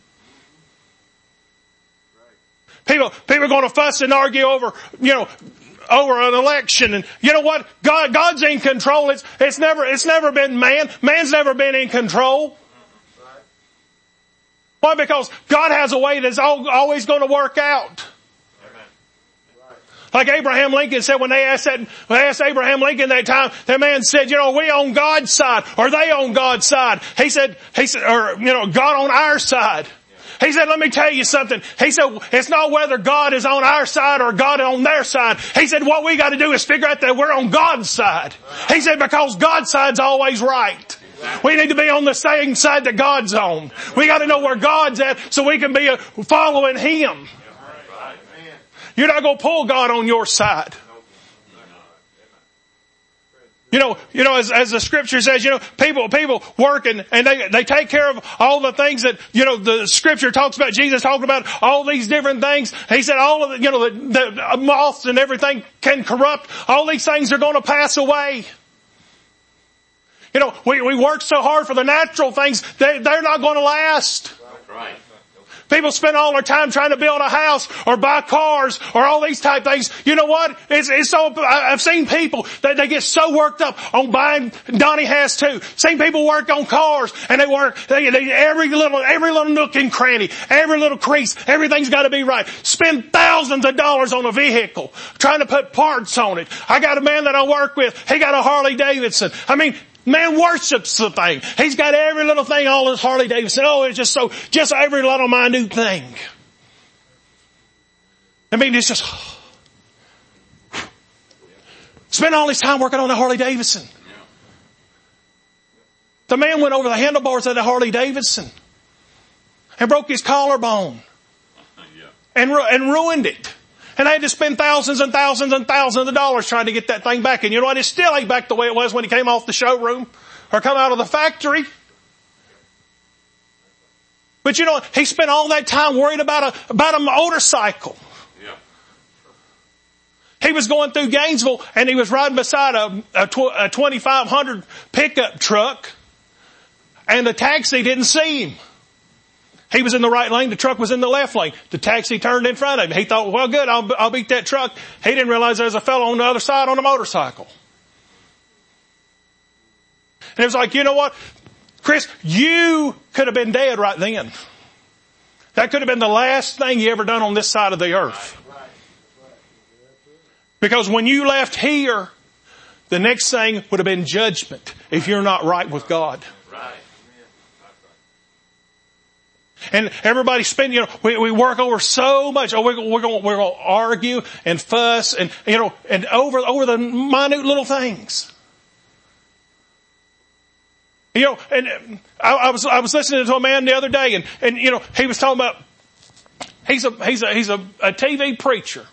People, people are going to fuss and argue over, you know, over an election, and you know what? God, God's in control. It's, it's never, it's never been man. Man's never been in control. Why? Because God has a way that's always going to work out. Like Abraham Lincoln said when they asked that, when they asked Abraham Lincoln that time, that man said, you know, we on God's side, or they on God's side. He said, he said, or, you know, God on our side. He said, let me tell you something. He said, it's not whether God is on our side or God on their side. He said, what we got to do is figure out that we're on God's side. He said, because God's side's always right. We need to be on the same side that God's on. We got to know where God's at so we can be following Him. You're not going to pull God on your side. You know, you know, as, as the scripture says, you know, people, people work and, and they, they take care of all the things that, you know, the scripture talks about. Jesus talked about all these different things. He said all of the, you know, the, the moths and everything can corrupt. All these things are going to pass away. You know, we, we work so hard for the natural things, they, they're not going to last. Right. People spend all their time trying to build a house or buy cars or all these type things. You know what? It's, it's so, I've seen people that they get so worked up on buying, Donnie has too. Seen people work on cars and they work, they, they, every little, every little nook and cranny, every little crease, everything's gotta be right. Spend thousands of dollars on a vehicle trying to put parts on it. I got a man that I work with, he got a Harley Davidson. I mean, man worships the thing. He's got every little thing on his Harley Davidson. Oh, it's just so, just every little minute thing. I mean, it's just, spend all his time working on the Harley Davidson. The man went over the handlebars of the Harley Davidson and broke his collarbone and, and ruined it. And I had to spend thousands and thousands and thousands of dollars trying to get that thing back. And you know what? It still ain't back the way it was when he came off the showroom or come out of the factory. But you know, he spent all that time worried about a, about a motorcycle. Yeah. He was going through Gainesville and he was riding beside a, a, tw- a twenty-five hundred pickup truck and the taxi didn't see him. He was in the right lane. The truck was in the left lane. The taxi turned in front of him. He thought, well, good, I'll, I'll beat that truck. He didn't realize there was a fellow on the other side on a motorcycle. And it was like, you know what? Chris, you could have been dead right then. That could have been the last thing you ever done on this side of the earth. Because when you left here, the next thing would have been judgment if you're not right with God. And everybody spend, you know, we, we work over so much. Oh, we're, we're going, we're going to argue and fuss and, you know, and over, over the minute little things. You know, and I, I was, I was listening to a man the other day and, and, you know, he was talking about, he's a, he's a, he's a, a T V preacher.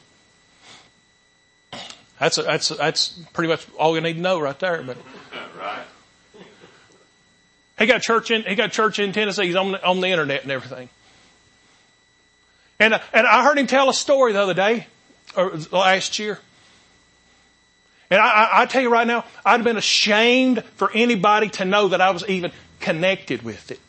That's a, that's, a, that's pretty much all you need to know right there, but. Right. He got church in, he got church in Tennessee. He's on the, on the internet and everything. And, and I heard him tell a story the other day, or last year. And I, I, I tell you right now, I'd have been ashamed for anybody to know that I was even connected with it.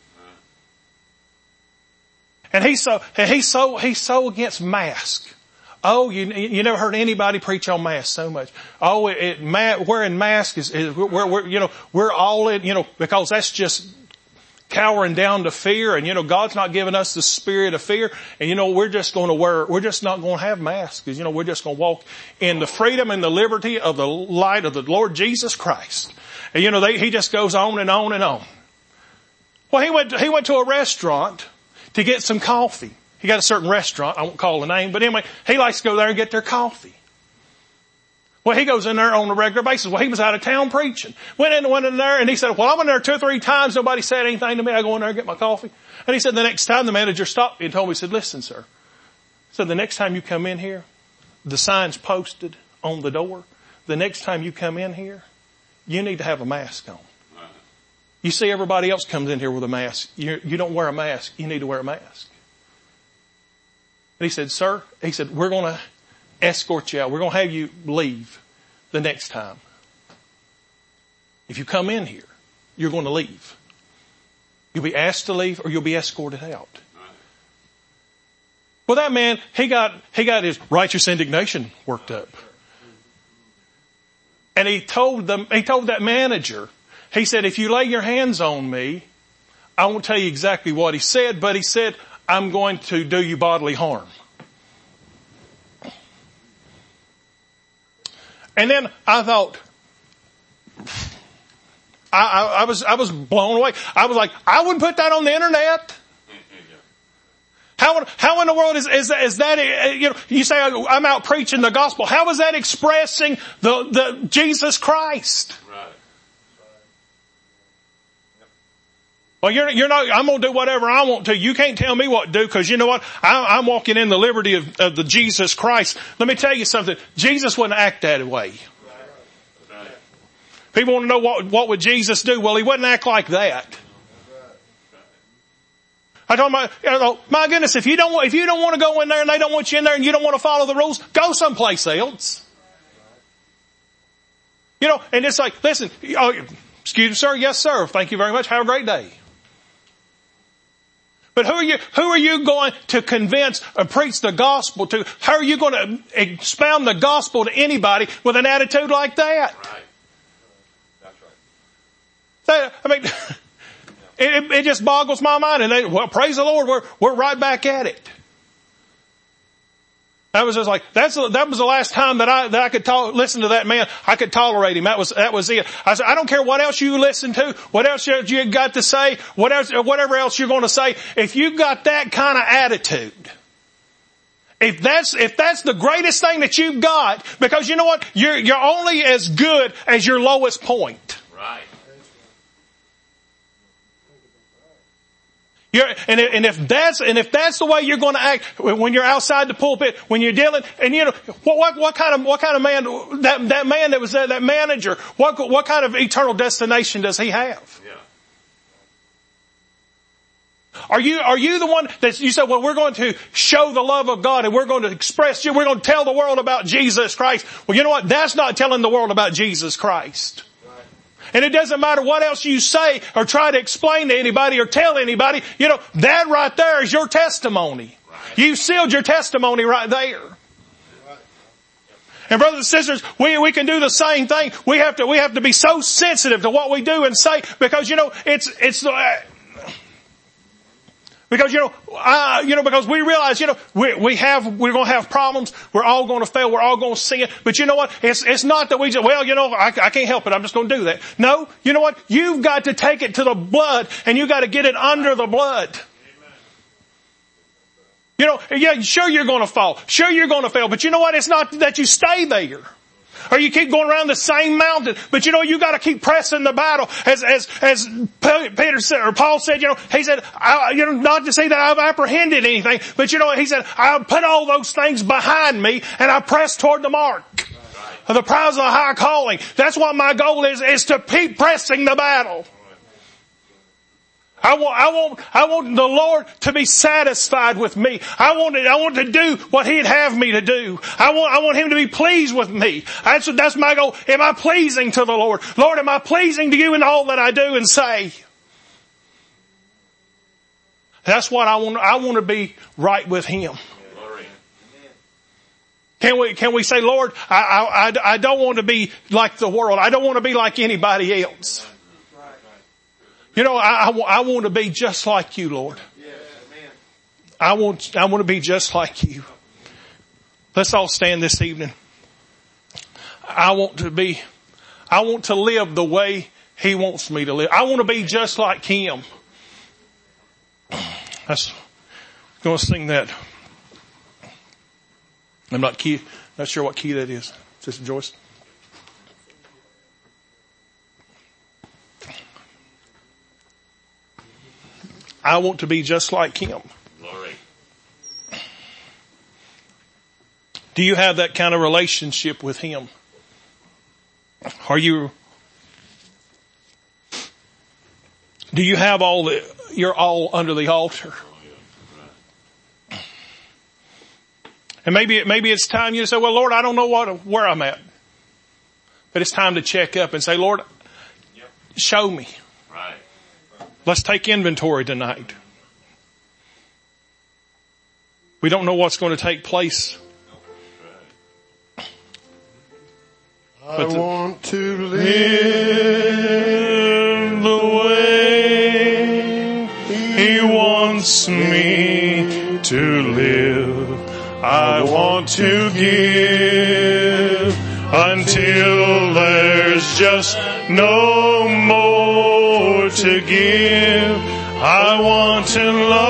And he's so, and he's so, he's so against masks. Oh, you, you never heard anybody preach on masks so much. Oh, it, it ma- wearing masks is, is we're, we're, you know, we're all in, you know, because that's just cowering down to fear. And, you know, God's not giving us the spirit of fear. And, you know, we're just going to wear, we're just not going to have masks. Because, you know, we're just going to walk in the freedom and the liberty of the light of the Lord Jesus Christ. And, you know, they, he just goes on and on and on. Well, he went, he went to a restaurant to get some coffee. He got a certain restaurant. I won't call the name, but anyway, he likes to go there and get their coffee. Well, he goes in there on a regular basis. Well, he was out of town preaching. Went in, went in there, and he said, well, I went in there two or three times. Nobody said anything to me. I go in there and get my coffee. And he said the next time the manager stopped me and told me, he said, listen, sir. He said, the next time you come in here, the sign's posted on the door. The next time you come in here, you need to have a mask on. You see everybody else comes in here with a mask. You, you don't wear a mask. You need to wear a mask. And he said, sir, he said, we're going to escort you out. We're going to have you leave the next time. If you come in here, you're going to leave. You'll be asked to leave or you'll be escorted out. Well, that man, he got, he got his righteous indignation worked up. And he told them, he told that manager, he said, if you lay your hands on me, I won't tell you exactly what he said, but he said, I'm going to do you bodily harm. And then I thought, I, I, I was, I was blown away. I was like, I wouldn't put that on the internet. How, how in the world is, is, is that, you know, you say I'm out preaching the gospel. How is that expressing the, the Jesus Christ? Right. Well, you're, you're not, I'm going to do whatever I want to. You can't tell me what to do because you know what? I, I'm walking in the liberty of, of the Jesus Christ. Let me tell you something. Jesus wouldn't act that way. Right. People want to know what, what would Jesus do? Well, he wouldn't act like that. I told my, you know, my goodness, if you don't, if you don't want to go in there and they don't want you in there and you don't want to follow the rules, go someplace else. You know, and it's like, listen, oh, excuse me, sir. Yes, sir. Thank you very much. Have a great day. But who are you, who are you going to convince or preach the gospel to? How are you going to expound the gospel to anybody with an attitude like that? Right. That's right. That, I mean, it, it just boggles my mind. And they, well, praise the Lord, we're, we're right back at it. That was just like, that's, that was the last time that I, that I could talk, listen to that man. I could tolerate him. That was, that was it. I said, I don't care what else you listen to, what else you got to say, what else, whatever else you're going to say. If you got that kind of attitude, if that's, if that's the greatest thing that you've got, because you know what? You're, you're only as good as your lowest point. Right. You're, and, and if that's and if that's the way you're going to act when you're outside the pulpit, when you're dealing, and you know what what, what kind of what kind of man that that man that was there, that manager, what what kind of eternal destination does he have? Yeah. Are you are you the one that you said, well, we're going to show the love of God and we're going to express you, we're going to tell the world about Jesus Christ? Well, you know what? That's not telling the world about Jesus Christ. And it doesn't matter what else you say or try to explain to anybody or tell anybody. You know, that right there is your testimony. Right. You sealed your testimony right there. Right. And brothers and sisters, we, we can do the same thing. We have to, we have to be so sensitive to what we do and say because, you know, it's, it's, uh, because, you know, uh, you know, because we realize, you know, we, we have, we're going to have problems. We're all going to fail. We're all going to sin. But you know what? It's, it's not that we just, well, you know, I, I can't help it. I'm just going to do that. No, you know what? You've got to take it to the blood and you've got to get it under the blood. You know, yeah, sure you're going to fall. Sure you're going to fail. But you know what? It's not that you stay there. Or you keep going around the same mountain. But you know, you gotta keep pressing the battle. As, as, as Peter said, or Paul said, you know, he said, I, you know, not to say that I've apprehended anything, but you know, he said, I put all those things behind me and I press toward the mark. Right. The prize of the high calling. That's what my goal is, is to keep pressing the battle. I want, I want, I want the Lord to be satisfied with me. I want to, I want to do what He'd have me to do. I want, I want Him to be pleased with me. That's, that's my goal. Am I pleasing to the Lord? Lord, am I pleasing to you in all that I do and say? That's what I want. I want to be right with Him. Can we, can we say, Lord, I, I, I don't want to be like the world. I don't want to be like anybody else. You know, I, I, I want to be just like you, Lord. I want, I want to be just like you. Let's all stand this evening. I want to be, I want to live the way He wants me to live. I want to be just like Him. That's going to sing that. I'm not key, not sure what key that is. Sister Joyce. I want to be just like Him. Glory. Do you have that kind of relationship with Him? Are you, do you have all the, you're all under the altar? And maybe, maybe it's time you to say, well, Lord, I don't know what, where I'm at. But it's time to check up and say, Lord, show me. Right. Let's take inventory tonight. We don't know what's going to take place. I the, want to live the way He wants me to live. I want to give until there's just no more to give. I want to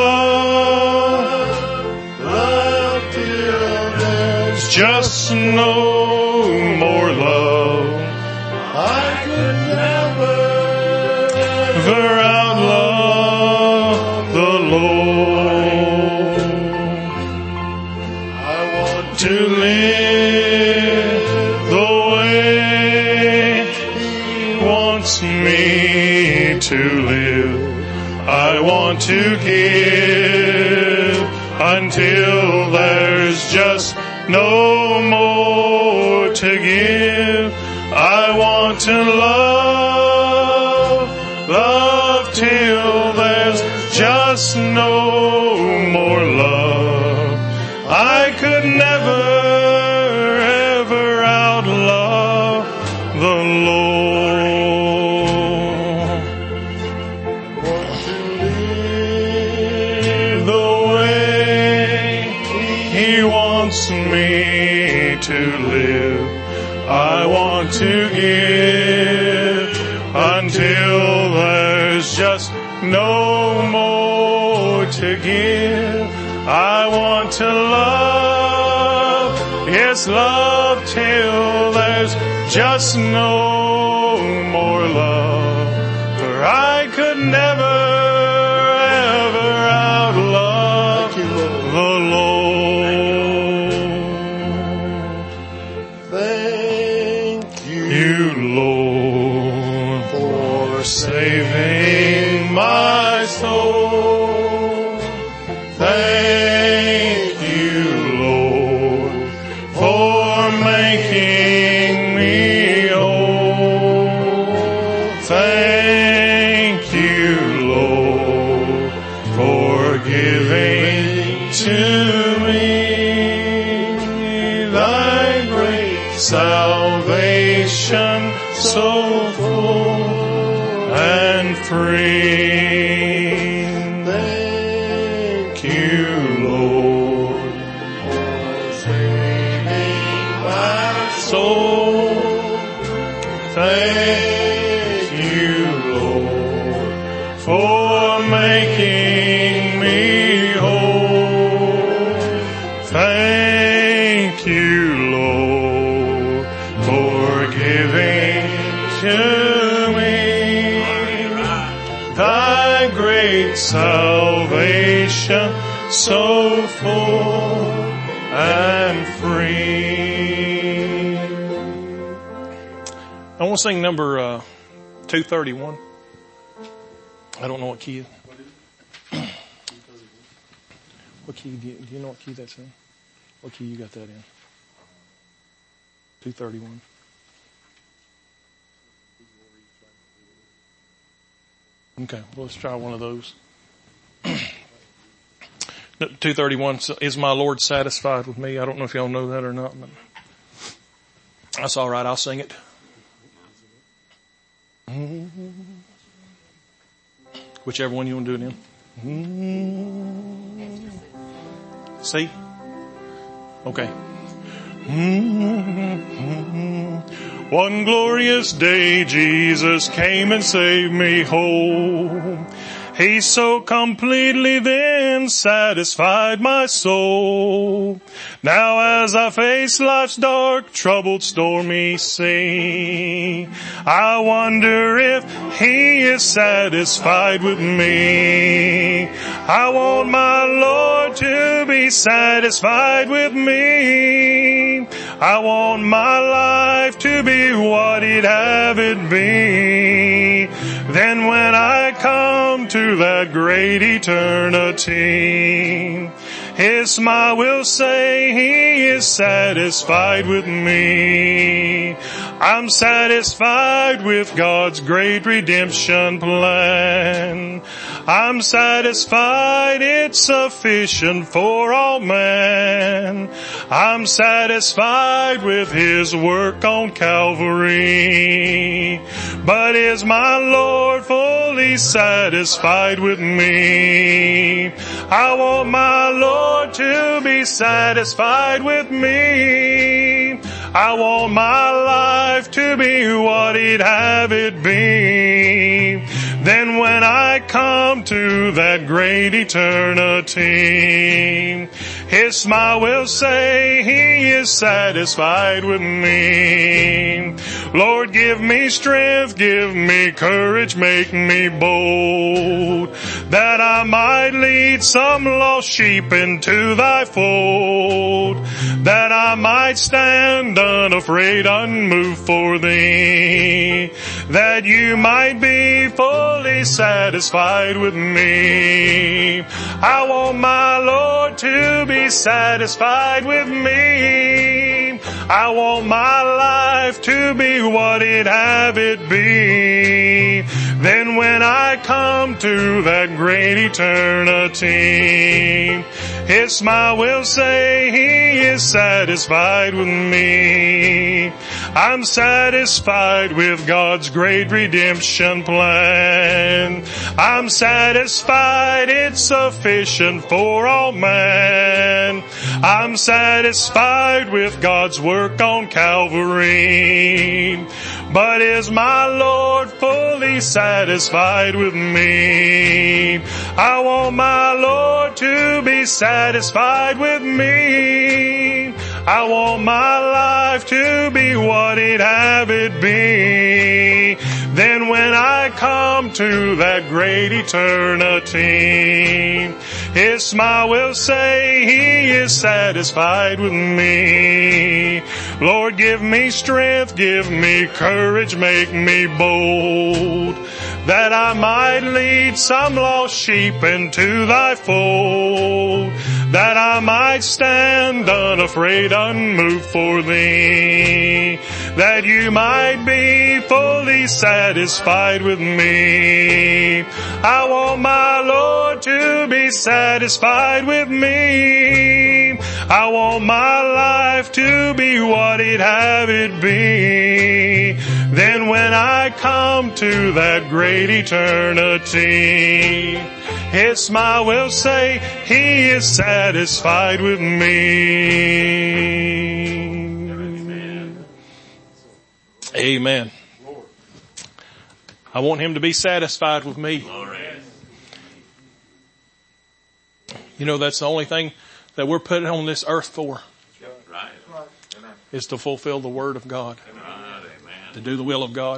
love, love till there's just no more love. I could never, never outlove the Lord. To live the way He wants me to live. I want to give until there's just no more to give. I want to love, love till there's just no more love. I could never, ever outlove the Lord. Want to live the way He wants me to live. I want to give until there's just no more to give. I want to love, yes, love till there's just no more love. For I could never, ever outlove the Lord. Thank you, Lord, for saving my soul. Thank you, Lord, for making me whole. Thank you, Lord, for giving to me Thy great salvation, so full and free. Thank you, Lord, for making me whole. Thank you, Lord, for giving to me Thy great salvation, so full and free. I want to sing number uh, two thirty-one. I don't know what key it is. What key do you, do you know what key that's in? What key you got that in? two thirty-one. Okay, well, let's try one of those. two thirty-one, is my Lord satisfied with me? I don't know if y'all know that or not, but that's all right. I'll sing it. Whichever one you want to do it in. See? Okay. One glorious day Jesus came and saved me whole. He so completely then satisfied my soul. Now as I face life's dark, troubled, stormy sea, I wonder if He is satisfied with me. I want my Lord to be satisfied with me. I want my life to be what He'd have it be. Then when I come to that great eternity, His smile will say He is satisfied with me. I'm satisfied with God's great redemption plan. I'm satisfied it's sufficient for all men. I'm satisfied with His work on Calvary. But is my Lord fully satisfied with me? I want my Lord to be satisfied with me. I want my life to be what He'd have it be. Then when I come to that great eternity, His smile will say He is satisfied with me. Lord, give me strength, give me courage, make me bold, that I might lead some lost sheep into Thy fold, that I might stand unafraid, unmoved for Thee, that You might be fully satisfied with me. I want my Lord to be satisfied with me. I want my life to be what He'd have it be. Then when I come to that great eternity, His smile will say He is satisfied with me. I'm satisfied with God's great redemption plan. I'm satisfied it's sufficient for all man. I'm satisfied with God's work on Calvary. But is my Lord fully satisfied with me? I want my Lord to be satisfied with me. I want my life to be what He'd have it be. Then when I come to that great eternity, His smile will say He is satisfied with me. Lord, give me strength, give me courage, make me bold, that I might lead some lost sheep into Thy fold, that I might stand unafraid, unmoved for Thee, that You might be fully satisfied with me. I want my Lord to be satisfied with me. I want my life to be what He'd have it be. Then when I come to that great eternity, His smile will say He is satisfied with me. Amen. I want Him to be satisfied with me. You know, that's the only thing that we're put on this earth for, is to fulfill the Word of God, to do the will of God.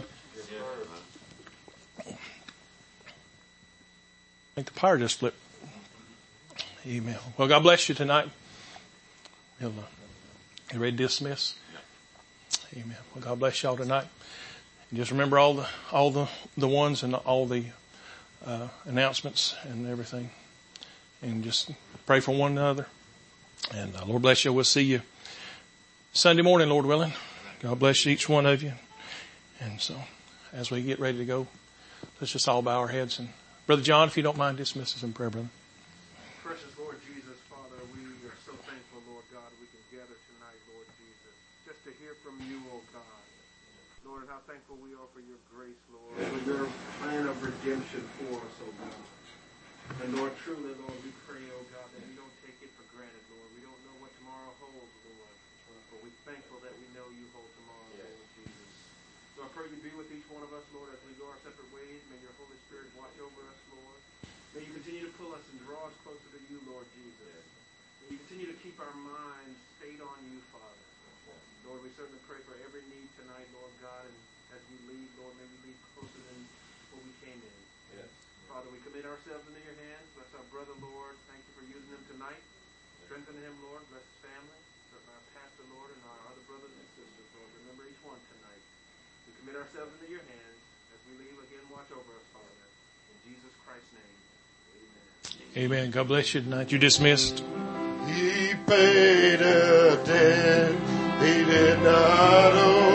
I think the power just flipped. Amen. Well, God bless you tonight. You ready to dismiss? Amen. Well, God bless y'all tonight. And just remember all the all the the ones and all the uh, announcements and everything. and just pray for one another. And uh, Lord bless you. We'll see you Sunday morning, Lord willing. God bless each one of you. And so as we get ready to go, let's just all bow our heads. And Brother John, if you don't mind, dismiss us in prayer, brother. Precious Lord Jesus, Father, we are so thankful, Lord God, we can gather tonight, Lord Jesus, just to hear from you, oh God. Lord, how thankful we are for your grace, Lord, for your plan of redemption for us, oh God. And Lord, truly, Lord, we pray, oh God, that we don't take it for granted, Lord. We don't know what tomorrow holds, Lord, but we're thankful that we know you hold tomorrow, Lord Jesus. So I pray you be with each one of us, Lord, as we go our separate ways. May your Holy Spirit watch over us, Lord. May you continue to pull us and draw us closer to you, Lord Jesus. May you continue to keep our minds stayed on you, Father. Lord, we certainly pray for every need tonight, Lord God, and as we leave, Lord, may we leave closer than where we came in. Yes. Father, we commit ourselves into your hands. Bless our brother, Lord. Thank you for using him tonight. Strengthen him, Lord. Bless his family. Bless our pastor, Lord, and our other brothers and sisters, Lord. Remember each one tonight. We commit ourselves into your hands. As we leave, again, watch over us, Father. In Jesus Christ's name, amen. Amen. God bless you tonight. You dismissed. He paid a debt he did not owe.